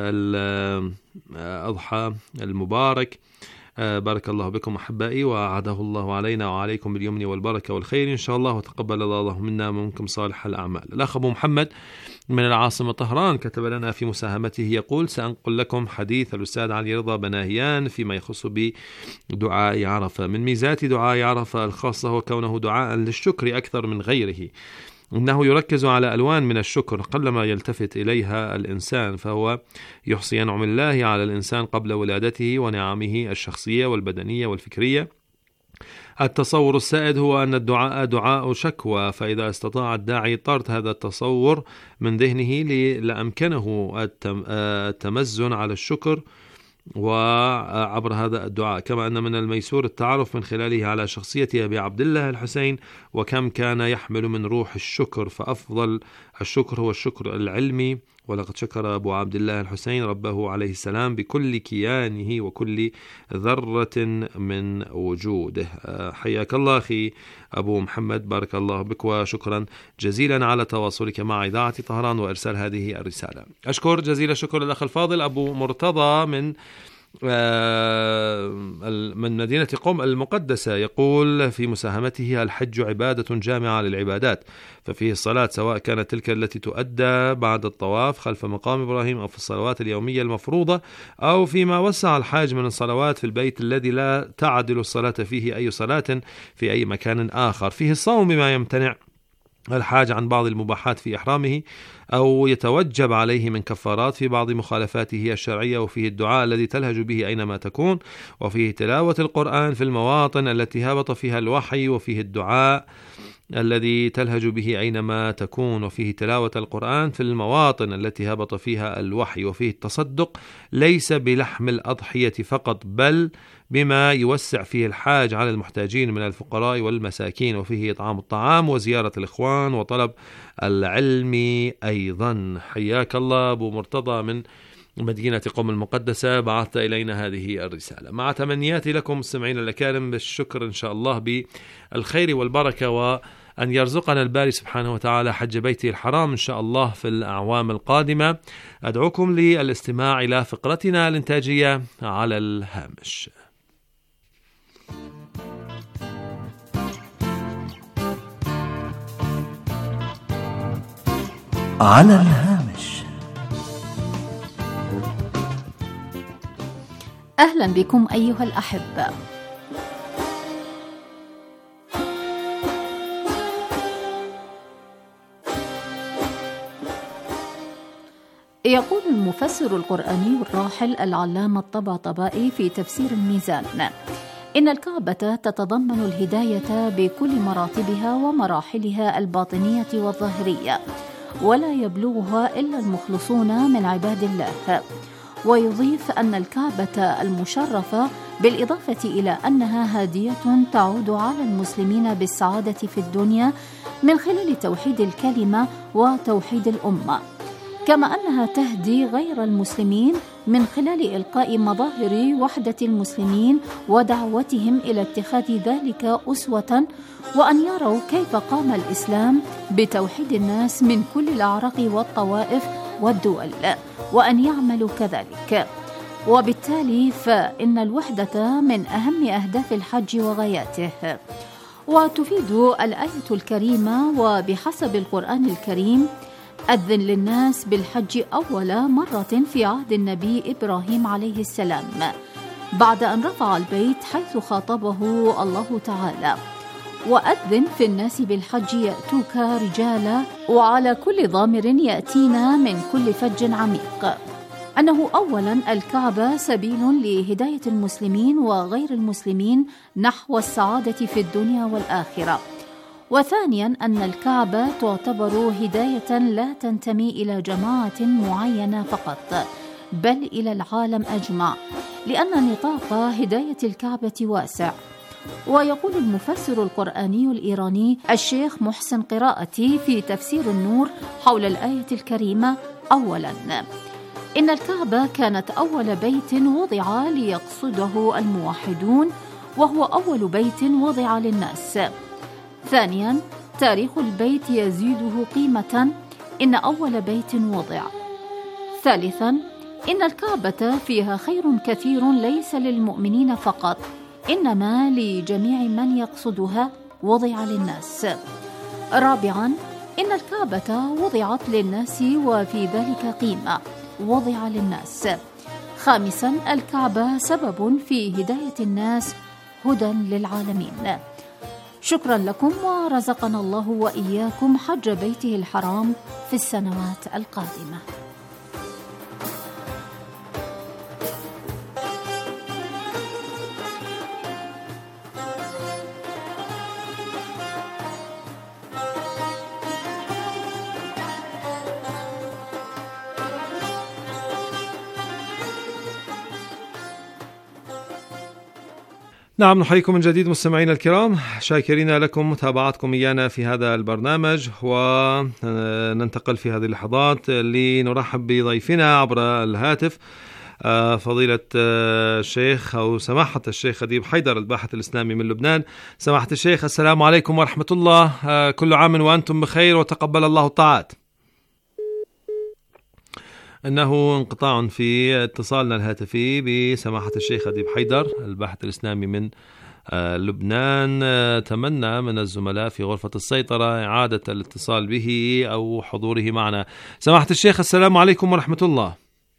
Speaker 8: الأضحى المبارك. بارك الله بكم أحبائي، وأعاده الله علينا وعليكم باليمن والبركة والخير إن شاء الله، وتقبل الله منا ومنكم صالح الأعمال. الأخ أبو محمد من العاصمة طهران كتب لنا في مساهمته يقول: سأنقل لكم حديث الأستاذ علي رضا بناهيان فيما يخص بدعاء عرفة. من ميزات دعاء عرفة الخاصة هو كونه دعاء للشكر أكثر من غيره، إنه يركز على ألوان من الشكر قلما يلتفت إليها الإنسان، فهو يحصي نعم الله على الإنسان قبل ولادته ونعمه الشخصية والبدنية والفكرية. التصور السائد هو أن الدعاء دعاء شكوى، فإذا استطاع الداعي طرد هذا التصور من ذهنه لأمكنه التمزن على الشكر وعبر هذا الدعاء. كما أن من الميسور التعرف من خلاله على شخصية أبي عبد الله الحسين وكم كان يحمل من روح الشكر، فأفضل الشكر هو الشكر العلمي، ولقد شكر أبو عبد الله الحسين ربه عليه السلام بكل كيانه وكل ذرة من وجوده. حياك الله أخي أبو محمد، بارك الله بك، وشكرا جزيلا على تواصلك مع إذاعة طهران وإرسال هذه الرسالة. أشكر جزيل الشكر الأخ الفاضل أبو مرتضى من من مدينة قم المقدسة، يقول في مساهمته: الحج عبادة جامعة للعبادات، ففيه الصلاة سواء كانت تلك التي تؤدى بعد الطواف خلف مقام إبراهيم أو في الصلوات اليومية المفروضة أو فيما وسع الحاج من الصلوات في البيت الذي لا تعدل الصلاة فيه أي صلاة في أي مكان آخر. فيه الصوم بما يمتنع الحاج عن بعض المباحات في إحرامه أو يتوجب عليه من كفارات في بعض مخالفاته الشرعية، وفيه الدعاء الذي تلهج به أينما تكون، وفيه تلاوة القرآن في المواطن التي هبط فيها الوحي، وفيه الدعاء الذي تلهج به أينما تكون، وفيه تلاوة القرآن في المواطن التي هبط فيها الوحي، وفيه التصدق ليس بلحم الأضحية فقط بل بما يوسع فيه الحاج على المحتاجين من الفقراء والمساكين، وفيه إطعام الطعام وزيارة الإخوان وطلب العلم أيضا. حياك الله أبو مرتضى من مدينة قم المقدسة، بعثت إلينا هذه الرسالة مع تمنياتي لكم مستمعين الأكارم بالشكر إن شاء الله بالخير والبركة، وأن يرزقنا الباري سبحانه وتعالى حج بيته الحرام إن شاء الله في الأعوام القادمة. أدعوكم للاستماع إلى فقرتنا الإنتاجية على الهامش.
Speaker 7: على الهامش.
Speaker 9: أهلا بكم أيها الأحبة. يقول المفسر القرآني الراحل العلامة الطباطبائي في تفسير الميزان: إن الكعبة تتضمن الهداية بكل مراتبها ومراحلها الباطنية والظاهرية، ولا يبلغها إلا المخلصون من عباد الله، ويضيف أن الكعبة المشرفة بالإضافة إلى أنها هدية تعود على المسلمين بالسعادة في الدنيا من خلال توحيد الكلمة وتوحيد الأمة، كما أنها تهدي غير المسلمين من خلال إلقاء مظاهر وحدة المسلمين ودعوتهم إلى اتخاذ ذلك أسوة، وأن يروا كيف قام الإسلام بتوحيد الناس من كل الأعراق والطوائف والدول، وأن يعملوا كذلك. وبالتالي فإن الوحدة من أهم أهداف الحج وغاياته. وتفيد الآية الكريمة وبحسب القرآن الكريم: أذن للناس بالحج أول مرة في عهد النبي إبراهيم عليه السلام، بعد أن رفع البيت حيث خاطبه الله تعالى: وأذن في الناس بالحج يأتوك رجالا وعلى كل ضامر يأتينا من كل فج عميق. أنه أولا الكعبة سبيل لهداية المسلمين وغير المسلمين نحو السعادة في الدنيا والآخرة. وثانيا أن الكعبة تعتبر هداية لا تنتمي إلى جماعة معينة فقط، بل إلى العالم أجمع، لأن نطاق هداية الكعبة واسع. ويقول المفسر القرآني الإيراني الشيخ محسن قراءتي في تفسير النور حول الآية الكريمة: أولا إن الكعبة كانت أول بيت وضع ليقصده الموحدون، وهو أول بيت وضع للناس. ثانيا تاريخ البيت يزيده قيمة، إن أول بيت وضع. ثالثا إن الكعبة فيها خير كثير ليس للمؤمنين فقط، إنما لجميع من يقصدها، وضع للناس. رابعا إن الكعبة وضعت للناس وفي ذلك قيمة، وضع للناس. خامسا الكعبة سبب في هداية الناس، هدى للعالمين. شكرا لكم، ورزقنا الله وإياكم حج بيته الحرام في السنوات القادمة.
Speaker 8: نعم، نحييكم من جديد مستمعينا الكرام، شاكرين لكم متابعتكم إيانا في هذا البرنامج. وننتقل في هذه اللحظات لنرحب بضيفنا عبر الهاتف، فضيلة الشيخ أو سماحة الشيخ أديب حيدر، الباحث الإسلامي من لبنان. سماحة الشيخ، السلام عليكم ورحمة الله، كل عام وأنتم بخير وتقبل الله الطاعات. أنه انقطاع في اتصالنا الهاتفي بسماحة الشيخ أديب حيدر، الباحث الإسلامي من لبنان. تمنى من الزملاء في غرفة السيطرة إعادة الاتصال به أو حضوره معنا. سماحة الشيخ، السلام عليكم ورحمة الله.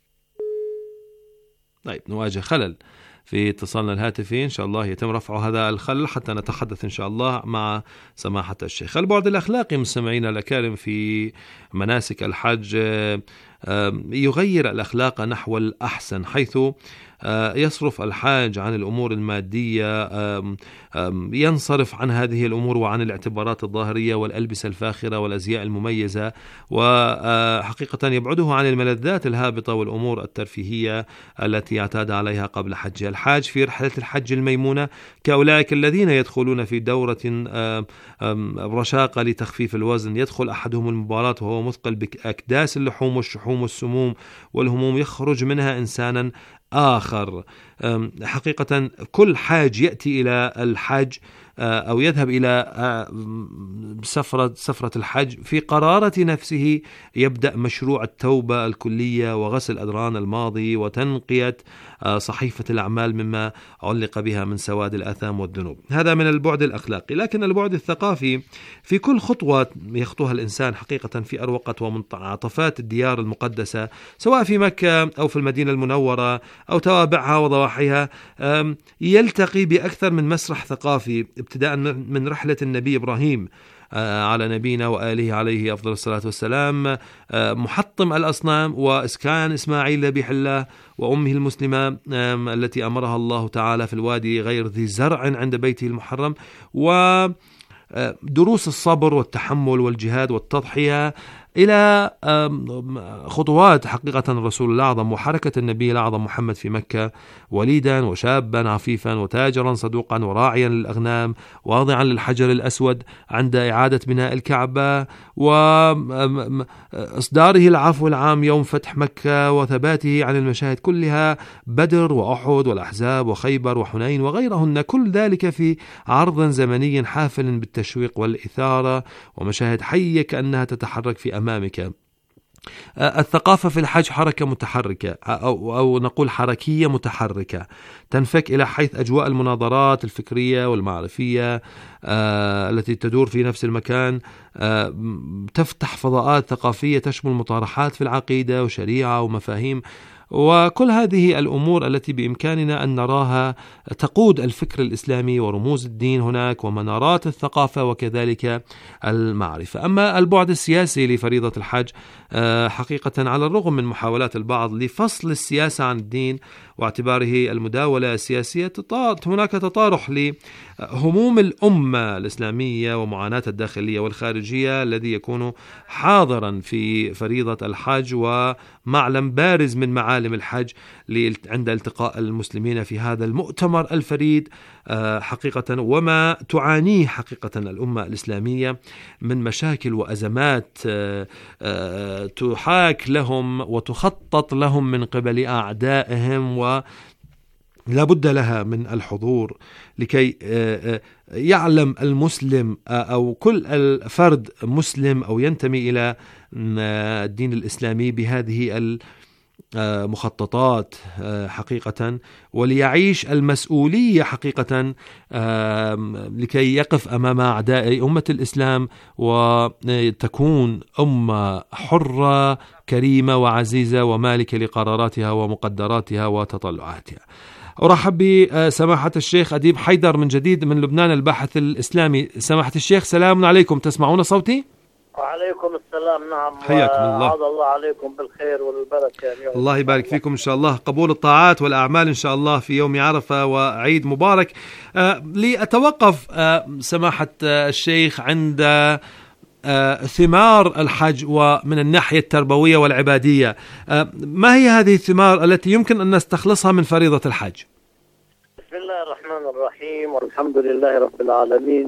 Speaker 8: طيب، نواجه خلل في اتصالنا الهاتفي، إن شاء الله يتم رفع هذا الخلل حتى نتحدث إن شاء الله مع سماحة الشيخ. البعد الأخلاقي مستمعينا الأكارم في مناسك الحج يغير الأخلاق نحو الأحسن، حيث يصرف الحاج عن الأمور المادية، ينصرف عن هذه الأمور وعن الاعتبارات الظاهرية والألبسة الفاخرة والأزياء المميزة، وحقيقة يبعده عن الملذات الهابطة والأمور الترفيهية التي اعتاد عليها قبل حج. الحاج في رحلة الحج الميمونة كأولئك الذين يدخلون في دورة رشاقة لتخفيف الوزن، يدخل أحدهم المباراة وهو مثقل بأكداس اللحوم والشحوم والسموم والهموم، يخرج منها إنسانا آخر. حقيقة كل حاج يأتي إلى الحج أو يذهب إلى سفرة سفرة الحج في قرارة نفسه يبدأ مشروع التوبة الكلية وغسل أدران الماضي وتنقية صحيفة الأعمال مما علق بها من سواد الآثام والذنوب. هذا من البعد الأخلاقي. لكن البعد الثقافي، في كل خطوة يخطوها الإنسان حقيقة في أروقة ومنعطفات الديار المقدسة، سواء في مكة أو في المدينة المنورة أو توابعها وضواحيها، يلتقي بأكثر من مسرح ثقافي، ابتداء من رحلة النبي إبراهيم على نبينا وآله عليه أفضل الصلاة والسلام، محطم الأصنام، وإسكان إسماعيل ذبيح الله وأمه المسلمة التي أمرها الله تعالى في الوادي غير ذي زرع عند بيته المحرم، ودروس الصبر والتحمل والجهاد والتضحية إلى خطوات حقيقة الرسول الأعظم وحركة النبي الأعظم محمد في مكة، وليدا وشابا عفيفا وتاجرا صدوقا وراعيا للأغنام واضعا للحجر الأسود عند إعادة بناء الكعبة، وإصداره العفو العام يوم فتح مكة، وثباته عن المشاهد كلها، بدر وأحد والأحزاب وخيبر وحنين وغيرهن، كل ذلك في عرض زمني حافل بالتشويق والإثارة ومشاهد حية كأنها تتحرك في أمامك. الثقافة في الحج حركة متحركة أو, أو نقول حركية متحركة تنفك إلى حيث أجواء المناظرات الفكرية والمعرفية آه التي تدور في نفس المكان آه تفتح فضاءات ثقافية تشمل مطارحات في العقيدة وشريعة ومفاهيم، وكل هذه الأمور التي بإمكاننا أن نراها تقود الفكر الإسلامي ورموز الدين هناك ومنارات الثقافة وكذلك المعرفة. أما البعد السياسي لفريضة الحج حقيقة على الرغم من محاولات البعض لفصل السياسة عن الدين واعتباره المداولة السياسية، هناك تطارح لهموم الأمة الإسلامية ومعاناة الداخلية والخارجية الذي يكون حاضرا في فريضة الحج ومعلم بارز من معالم الحج عند التقاء المسلمين في هذا المؤتمر الفريد حقيقة، وما تعانيه حقيقة الأمة الإسلامية من مشاكل وأزمات تحاك لهم وتخطط لهم من قبل أعدائهم، ولا بد لها من الحضور لكي يعلم المسلم أو كل الفرد مسلم أو ينتمي إلى الدين الإسلامي بهذه مخططات حقيقة، وليعيش المسؤولية حقيقة لكي يقف أمام أعداء أمة الإسلام وتكون أمة حرة كريمة وعزيزة ومالكة لقراراتها ومقدراتها وتطلعاتها. أرحب بسماحة الشيخ أديب حيدر من جديد من لبنان الباحث الإسلامي. سماحة الشيخ سلام عليكم، تسمعون صوتي؟
Speaker 12: وعليكم السلام. نعم،
Speaker 8: حياكم الله.
Speaker 12: عاد الله عليكم بالخير والبركة. يعني
Speaker 8: الله يبارك فيكم إن شاء الله، قبول الطاعات والأعمال إن شاء الله في يوم عرفة وعيد مبارك. آه لأتوقف آه سماحة آه الشيخ عند آه ثمار الحج ومن الناحية التربوية والعبادية. آه ما هي هذه الثمار التي يمكن أن نستخلصها من فريضة الحج؟
Speaker 12: بسم الله الرحمن الرحيم، والحمد لله رب العالمين.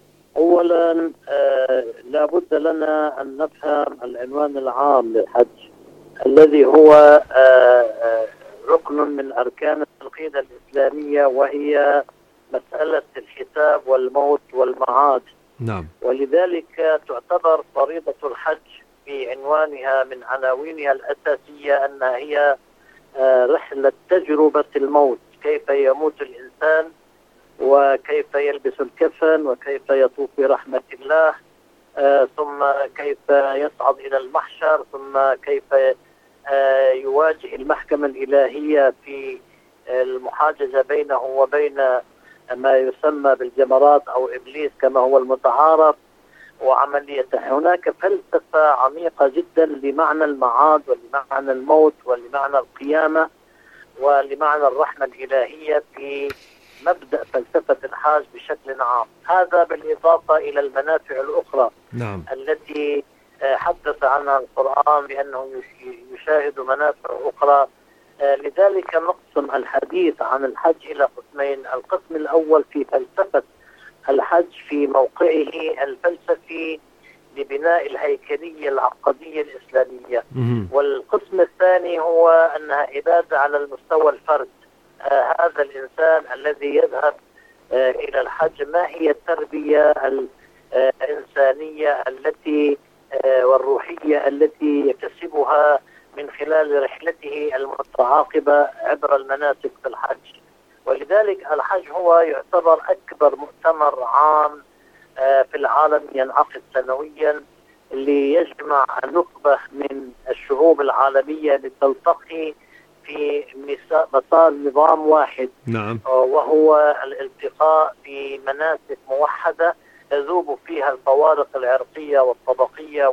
Speaker 12: أولا آه لا بد لنا أن نفهم العنوان العام للحج الذي هو آه آه ركن من أركان العقيدة الإسلامية، وهي مسألة الحساب والموت والمعاد.
Speaker 8: نعم.
Speaker 12: ولذلك تعتبر فريضة الحج في عنوانها من عناوينها الأساسية أنها هي آه رحلة تجربة الموت، كيف يموت الإنسان وكيف يلبس الكفن وكيف يطوف برحمة الله، آه ثم كيف يصعد إلى المحشر، ثم كيف آه يواجه المحكمة الإلهية في المحاجزة بينه وبين ما يسمى بالجمرات أو إبليس كما هو المتعارف وعمليته. هناك فلسفة عميقة جدا لمعنى المعاد ولمعنى الموت ولمعنى القيامة ولمعنى الرحمة الإلهية في مبدأ فلسفة الحاج بشكل عام. هذا بالإضافة إلى المنافع الأخرى
Speaker 8: نعم.
Speaker 12: التي حدث عنها القرآن بأنه يشاهد منافع أخرى. لذلك نقسم الحديث عن الحج إلى قسمين. القسم الأول في فلسفة الحج في موقعه الفلسفي لبناء الهيكلية العقدية الإسلامية، والقسم الثاني هو أنها عبادة على المستوى الفرد. آه هذا الإنسان الذي يذهب آه إلى الحج، ما هي التربية الإنسانية التي آه والروحية التي يكتسبها من خلال رحلته المتعاقبة عبر المناسك في الحج. ولذلك الحج هو يعتبر أكبر مؤتمر عام آه في العالم ينعقد سنويا، اللي يجمع نخبة من الشعوب العالمية لتلتقي في مسار نظام واحد.
Speaker 8: نعم.
Speaker 12: وهو الالتقاء في مناسك موحدة يذوب فيها الفوارق العرقية والطبقية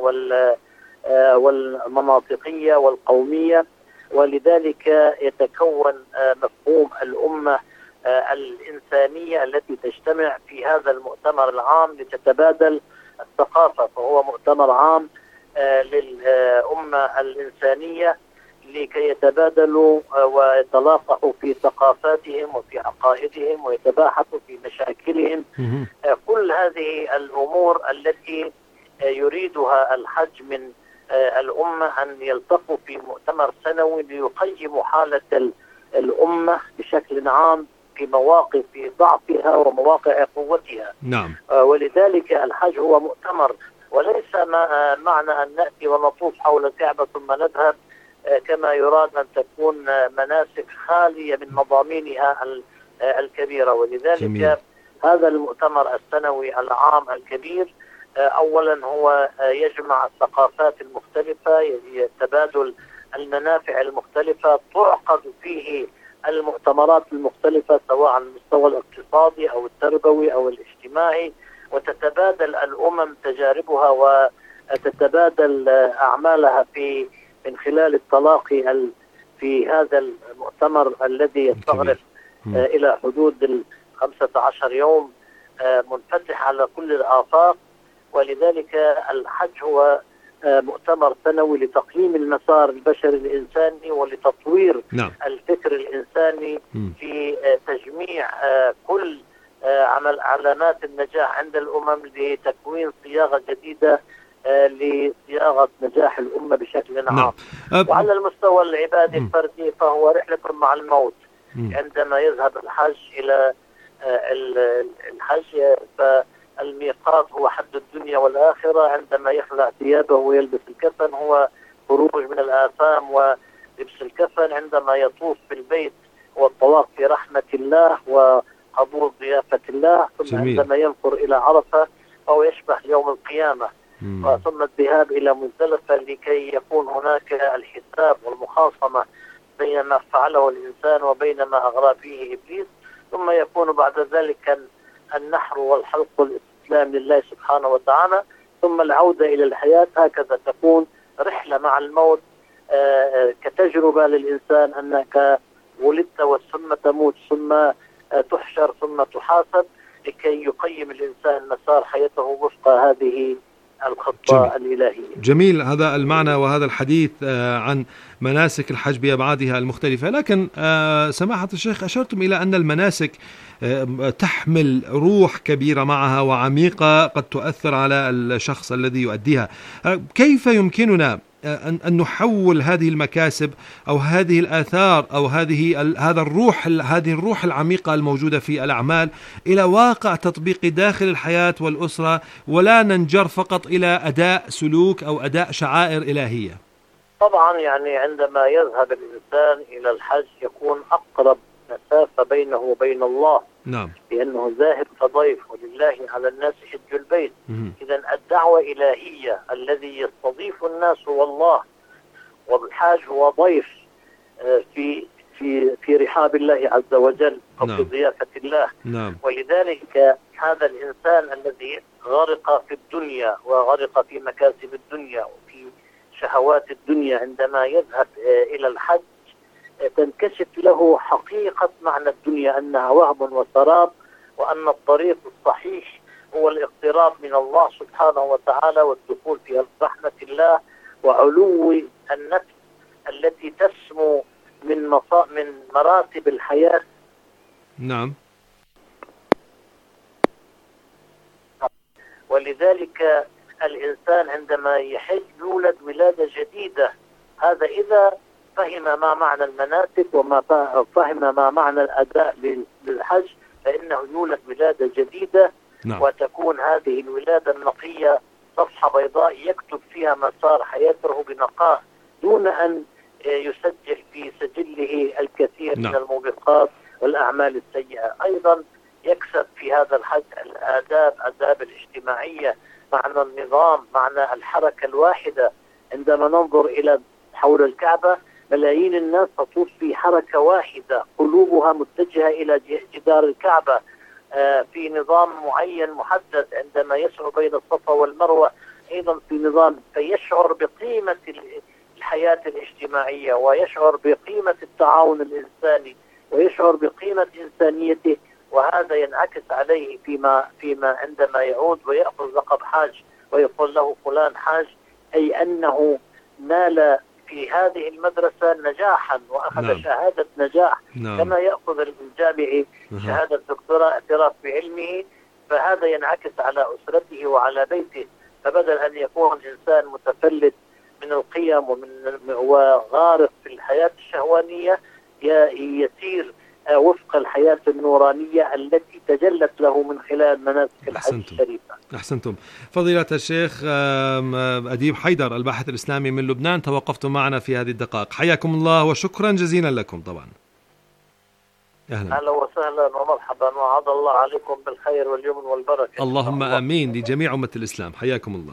Speaker 12: والمناطقية والقومية، ولذلك يتكون مفهوم الأمة الإنسانية التي تجتمع في هذا المؤتمر العام لتتبادل الثقافة. فهو مؤتمر عام للأمة الإنسانية لكي يتبادلوا ويتلاقحوا في ثقافاتهم وفي عقائدهم ويتباحثوا في مشاكلهم. كل هذه الأمور التي يريدها الحج من الأمة أن يلتقوا في مؤتمر سنوي ليقيموا حالة الأمة بشكل عام في مواقف ضعفها ومواقع قوتها.
Speaker 8: نعم.
Speaker 12: ولذلك الحج هو مؤتمر، وليس معنى أن نأتي ونطوف حول الكعبة ثم نذهب كما يراد أن تكون مناسك خالية من مضامينها الكبيرة. ولذلك جميل. هذا المؤتمر السنوي العام الكبير أولا هو يجمع الثقافات المختلفة، تبادل المنافع المختلفة، تعقد فيه المؤتمرات المختلفة سواء على المستوى الاقتصادي أو التربوي أو الاجتماعي، وتتبادل الأمم تجاربها وتتبادل أعمالها في من خلال التلاقي في هذا المؤتمر الذي يستغرق إلى حدود ال خمسة عشر يوم، منفتح على كل الآفاق. ولذلك الحج هو مؤتمر سنوي لتقييم المسار البشري الإنساني ولتطوير نعم. الفكر الإنساني م. في تجميع كل عمل علامات النجاح عند الأمم لتكوين صياغة جديدة لصياغة نجاح الأمة بشكل عام. نعم. وعلى المستوى العبادي الفردي فهو رحلة مع الموت. م. عندما يذهب الحج إلى الحج فالميقات هو حد الدنيا والآخرة. عندما يخلع ثيابه ويلبس الكفن هو خروج من الآثام ولبس الكفن. عندما يطوف بالبيت والطواف في رحمة الله وقبول ضيافة الله. ثم جميل. عندما ينفر إلى عرفة فهو يشبه يوم القيامة. ثم الذهاب إلى مزدلفة لكي يكون هناك الحساب والمخاصمة بين ما فعله الإنسان وبين ما أغرى فيه إبليس. ثم يكون بعد ذلك النحر والحلق والاستسلام لله سبحانه وتعالى، ثم العودة إلى الحياة. هكذا تكون رحلة مع الموت كتجربة للإنسان أنك ولدت والثم تموت ثم تحشر ثم تحاسب، لكي يقيم الإنسان مسار حياته وفق هذه الخطة جميل. الإلهية.
Speaker 8: جميل هذا المعنى وهذا الحديث عن مناسك الحج بأبعادها المختلفة. لكن سماحة الشيخ أشرتم إلى أن المناسك تحمل روح كبيرة معها وعميقة قد تؤثر على الشخص الذي يؤديها. كيف يمكننا أن نحول هذه المكاسب أو هذه الآثار أو هذه هذا الروح هذه الروح العميقة الموجودة في الأعمال إلى واقع تطبيقي داخل الحياة والأسرة، ولا ننجر فقط إلى أداء سلوك أو أداء شعائر إلهية؟
Speaker 12: طبعا يعني عندما يذهب الإنسان إلى الحج يكون أقرب مسافة بينه وبين الله.
Speaker 8: نعم.
Speaker 12: لأنه ذاهب كضيف، ولله على الناس حج البيت. إذن الدعوة إلهية، الذي يستضيف الناس هو الله، والحاج هو ضيف في في في رحاب الله عز وجل أو نعم. في ضيافة الله.
Speaker 8: نعم.
Speaker 12: ولذلك هذا الإنسان الذي غرق في الدنيا وغرق في مكاسب الدنيا وفي شهوات الدنيا، عندما يذهب إلى الحج تنكشف له حقيقة معنى الدنيا، أنها وهم وسراب، وأن الطريق الصحيح هو الاقتراب من الله سبحانه وتعالى والدخول في رحمة الله وعلو النفس التي تسمو من مصا... من مراتب الحياة.
Speaker 8: نعم.
Speaker 12: ولذلك الإنسان عندما يحج يولد ولادة جديدة. هذا إذا فهم ما معنى المناسك وما فهم ما معنى الأداء للحج، فإنه يولد ولادة جديدة. نعم. وتكون هذه الولادة النقية صفحة بيضاء يكتب فيها مسار حياته بنقاء، دون أن يسجل في سجله الكثير نعم. من الموبقات والأعمال السيئة. أيضا يكسب في هذا الحج الآداب، آداب الاجتماعية، معنى النظام، معنى الحركة الواحدة. عندما ننظر إلى حول الكعبة ملايين الناس تطوف في حركة واحدة، قلوبها متجهة إلى جدار الكعبة في نظام معين محدد. عندما يسعى بين الصفا والمروة أيضا في نظام، فيشعر بقيمة الحياة الاجتماعية ويشعر بقيمة التعاون الإنساني ويشعر بقيمة إنسانيته، وهذا ينعكس عليه فيما فيما عندما يعود ويأخذ لقب حاج ويقول له فلان حاج، أي أنه نال في هذه المدرسة نجاحا وأخذ
Speaker 8: نعم.
Speaker 12: شهادة نجاح،
Speaker 8: نعم.
Speaker 12: كما يأخذ الجامعي شهادة دكتوراه اعتراف بعلمه، فهذا ينعكس على أسرته وعلى بيته. فبدل أن يكون إنسان متفلت من القيم ومن وغارق في الحياة الشهوانية، يسير وفق الحياة النورانية التي تجلت له من خلال مناسك الحج الشريفة.
Speaker 8: أحسنتم. فضيلة الشيخ أديب حيدر الباحث الإسلامي من لبنان، توقفتم معنا في هذه الدقائق، حياكم الله وشكرا جزيلا لكم. طبعا أهلا
Speaker 12: أهلا وسهلا ومرحبا، وعد الله عليكم بالخير واليمن والبركة.
Speaker 8: اللهم آمين لجميع أمة الإسلام. حياكم الله.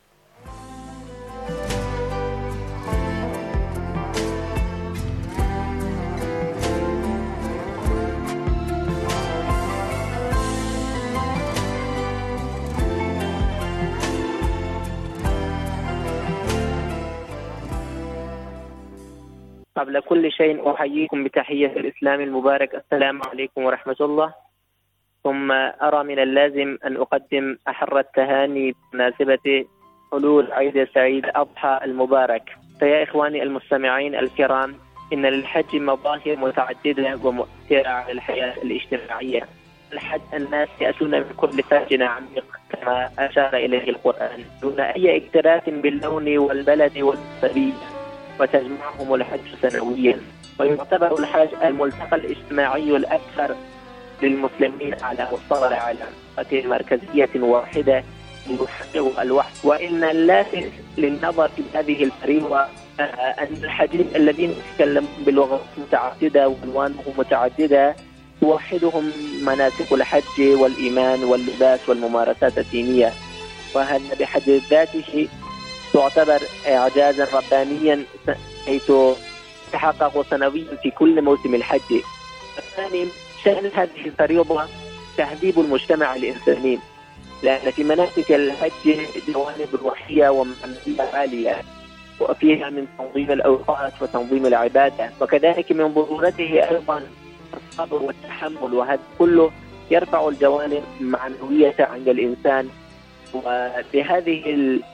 Speaker 13: قبل كل شيء أحييكم بتحية الإسلام المبارك، السلام عليكم ورحمة الله. ثم أرى من اللازم أن أقدم أحر التهاني بمناسبة حلول عيد سعيد أضحى المبارك. فيا إخواني المستمعين الكرام، إن للحج مظاهر متعددة ومؤثرة على الحياة الاجتماعية. الحج الناس يأتون من كل فج عميق كما أشار إليه القرآن دون أي اكتراث باللون والبلد والسبيل، وتجمعهم الحج سنويا. ويعتبر الحج الملتقى الاجتماعي الأكثر للمسلمين على مستوى العالم، وفي مركزية واحدة يحقق الوحي. وإن اللافت للنظر في هذه الفريضة أن الحجيج الذين يتكلمون بلغات متعددة وألوانهم متعددة توحدهم مناسك الحج والإيمان واللباس والممارسات الدينية، وهذا بحد ذاته تعتبر إعجازا ربانيا حيث تحقق سنويا في كل موسم الحج. الثاني، شأن هذه الفريضة تهذيب المجتمع الإنساني، لأن في مناسك الحج جوانب روحية ومعنوية عالية، وفيها من تنظيم الأوقات وتنظيم العبادة، وكذلك من ضرورته أيضا الصبر والتحمل، وهذا كله يرفع الجوانب المعنوية عند الإنسان. وبهذه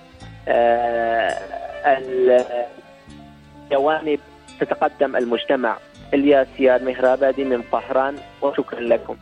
Speaker 13: الجوانب تتقدم المجتمع. الياس يار مهرابادي من طهران، وشكرا لكم.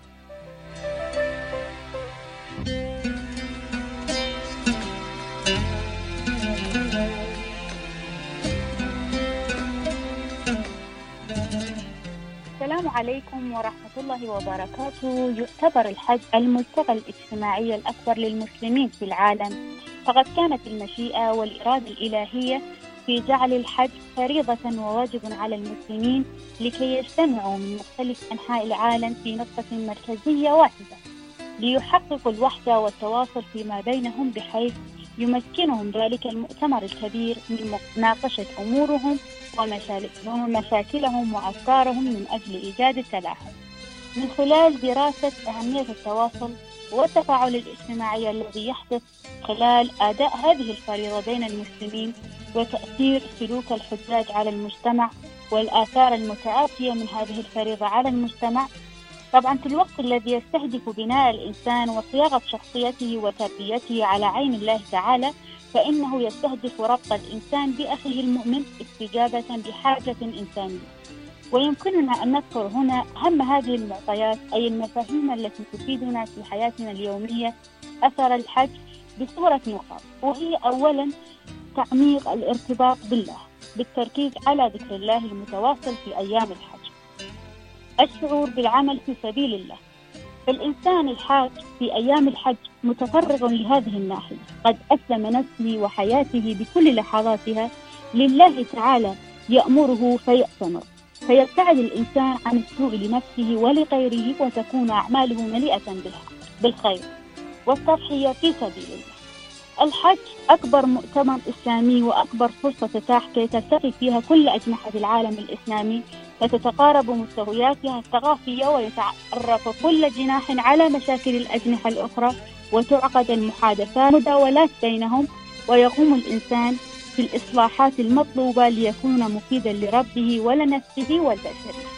Speaker 14: السلام عليكم ورحمة الله وبركاته. يعتبر الحج الملتقى الاجتماعي الأكبر للمسلمين في العالم، فقد كانت المشيئة والإرادة الإلهية في جعل الحج فريضة وواجب على المسلمين لكي يجتمعوا من مختلف أنحاء العالم في نقطة مركزية واحدة ليحققوا الوحدة والتواصل فيما بينهم، بحيث يمكنهم ذلك المؤتمر الكبير من مناقشة أمورهم ومشاكلهم وأفكارهم من أجل إيجاد التلاحم. من خلال دراسة أهمية التواصل والتفاعل الاجتماعي الذي يحدث خلال أداء هذه الفريضة بين المسلمين، وتأثير سلوك الحجاج على المجتمع والآثار المتآتية من هذه الفريضة على المجتمع. طبعا في الوقت الذي يستهدف بناء الإنسان وصياغة شخصيته وتربيته على عين الله تعالى، فإنه يستهدف ربط الإنسان بأخيه المؤمن استجابة بحاجة إنسانية. ويمكننا أن نذكر هنا أهم هذه المعطيات، أي المفاهيم التي تفيدنا في حياتنا اليومية أثر الحج بصورة نقاط. وهي أولا تعميق الارتباط بالله بالتركيز على ذكر الله المتواصل في أيام الحج، الشعور بالعمل في سبيل الله. فالإنسان الحاج في أيام الحج متفرغ لهذه الناحية، قد أسلم نفسه وحياته بكل لحظاتها لله تعالى يأمره فيأتمر، فيبتعد الإنسان عن السوء لنفسه ولغيره، وتكون أعماله مليئة بالخير والتضحية في سبيل الله. الحج أكبر مؤتمر إسلامي وأكبر فرصة تتاح كي تلتقي فيها كل أجنحة العالم الإسلامي، وتتقارب مستوياتها الثقافية، ويتعرف كل جناح على مشاكل الأجنحة الأخرى، وتعقد المحادثات والمداولات بينهم، ويقوم الإنسان في الإصلاحات المطلوبة ليكون مفيدا لربه ولنفسه والبشرية.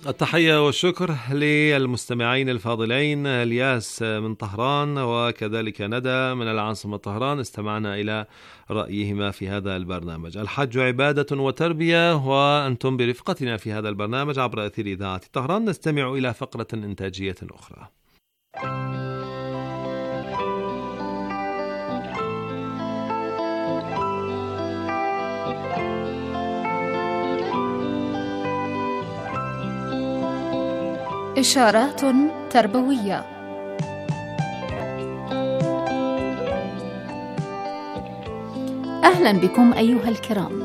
Speaker 8: التحية والشكر للمستمعين الفاضلين الياس من طهران وكذلك ندى من العاصمة طهران، استمعنا إلى رأيهما في هذا البرنامج. الحج عبادة وتربية، وأنتم برفقتنا في هذا البرنامج عبر أثير إذاعة طهران. نستمع إلى فقرة إنتاجية أخرى.
Speaker 9: إشارات تربوية. أهلا بكم أيها الكرام.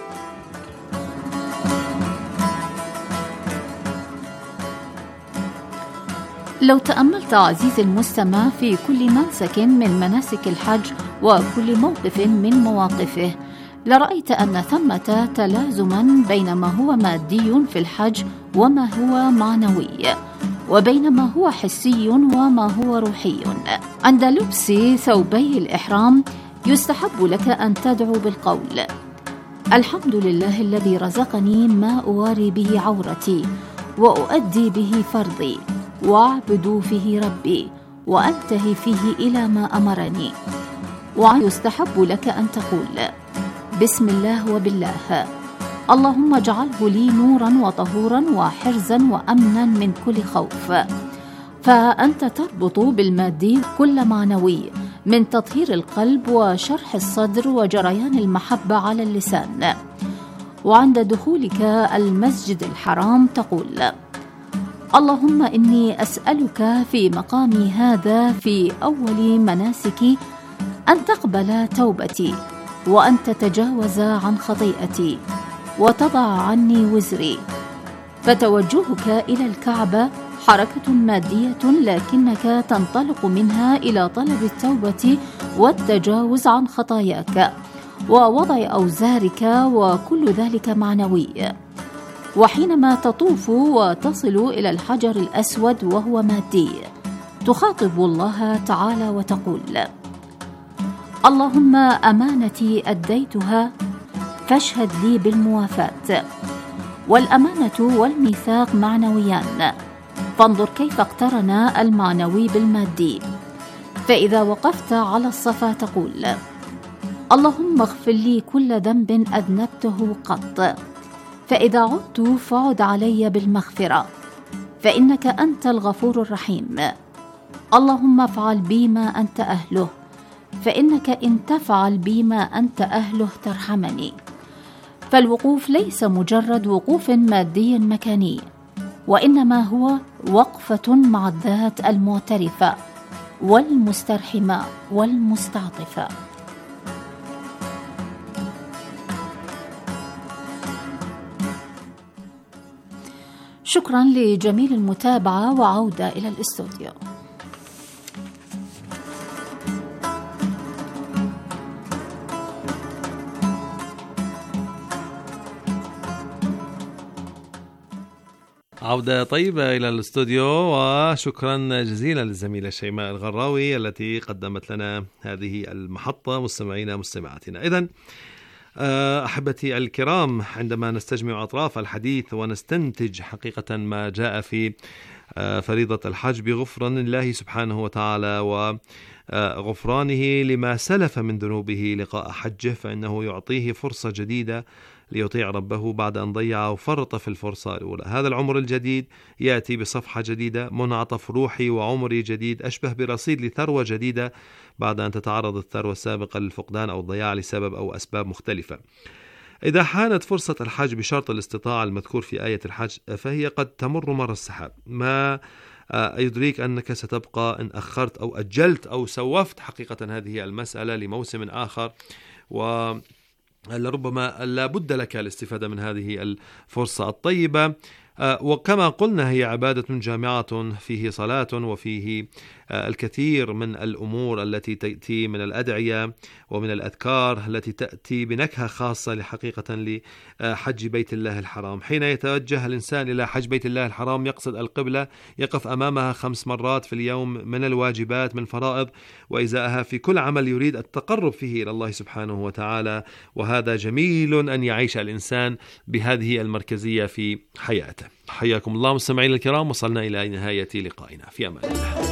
Speaker 9: لو تأملت عزيزي المستمع في كل منسك من مناسك الحج وكل موقف من مواقفه، لرأيت أن ثمة تلازما بين ما هو مادي في الحج وما هو معنوي، وبين ما هو حسي وما هو روحي. عند لبس ثوبي الإحرام يستحب لك أن تدعو بالقول: الحمد لله الذي رزقني ما أواري به عورتي وأؤدي به فرضي وأعبد فيه ربي وأنتهي فيه إلى ما أمرني. ويستحب لك أن تقول: بسم الله وبالله، اللهم اجعله لي نورا وطهورا وحرزا وأمنا من كل خوف. فأنت تربط بالمادي كل معنوي من تطهير القلب وشرح الصدر وجريان المحبة على اللسان. وعند دخولك المسجد الحرام تقول: اللهم إني أسألك في مقامي هذا في أول مناسكي أن تقبل توبتي، وأن تتجاوز عن خطيئتي، وتضع عني وزري. فتوجهك إلى الكعبة حركة مادية، لكنك تنطلق منها إلى طلب التوبة والتجاوز عن خطاياك ووضع أوزارك، وكل ذلك معنوي. وحينما تطوف وتصل إلى الحجر الأسود وهو مادي، تخاطب الله تعالى وتقول: اللهم أمانتي أديتها فاشهد لي بالموافاة. والأمانة والميثاق معنويان، فانظر كيف اقترن المعنوي بالمادي. فإذا وقفت على الصفا تقول: اللهم اغفر لي كل ذنب أذنبته قط، فإذا عدت فعد علي بالمغفرة، فإنك أنت الغفور الرحيم. اللهم افعل بي ما أنت أهله، فإنك إن تفعل بي ما أنت أهله ترحمني. فالوقوف ليس مجرد وقوف مادي مكاني، وإنما هو وقفة مع الذات المعترفة والمسترحمة والمستعطفة. شكرا لجميل المتابعة، وعودة إلى الاستوديو.
Speaker 8: عودة طيبة إلى الاستوديو، وشكرا جزيلا للزميلة شيماء الغراوي التي قدمت لنا هذه المحطة. مستمعينا مستمعاتنا، إذن أحبتي الكرام، عندما نستجمع أطراف الحديث ونستنتج حقيقة ما جاء في فريضة الحج بغفران الله سبحانه وتعالى وغفرانه لما سلف من ذنوبه لقاء حجه، فإنه يعطيه فرصة جديدة ليطيع ربه بعد أن ضيع وفرط في الفرصة الأولى. هذا العمر الجديد يأتي بصفحة جديدة، منعطف روحي وعمري جديد، أشبه برصيد لثروة جديدة بعد أن تتعرض الثروة السابقة للفقدان أو الضياع لسبب أو أسباب مختلفة. إذا حانت فرصة الحج بشرط الاستطاعة المذكور في آية الحج، فهي قد تمر مر السحاب، ما يدريك أنك ستبقى إن أخرت أو أجلت أو سوفت حقيقة هذه المسألة لموسم آخر، و لربما لا بد لك الاستفادة من هذه الفرصة الطيبة. وكما قلنا هي عبادة جامعة، فيه صلاة وفيه الكثير من الأمور التي تأتي من الأدعية ومن الأذكار التي تأتي بنكهة خاصة لحقيقة لحج بيت الله الحرام. حين يتوجه الإنسان إلى حج بيت الله الحرام يقصد القبلة، يقف أمامها خمس مرات في اليوم من الواجبات من فرائض، وإزاءها في كل عمل يريد التقرب فيه إلى الله سبحانه وتعالى. وهذا جميل أن يعيش الإنسان بهذه المركزية في حياته. حياكم الله مستمعين الكرام، وصلنا إلى نهاية لقائنا، في أمان الله.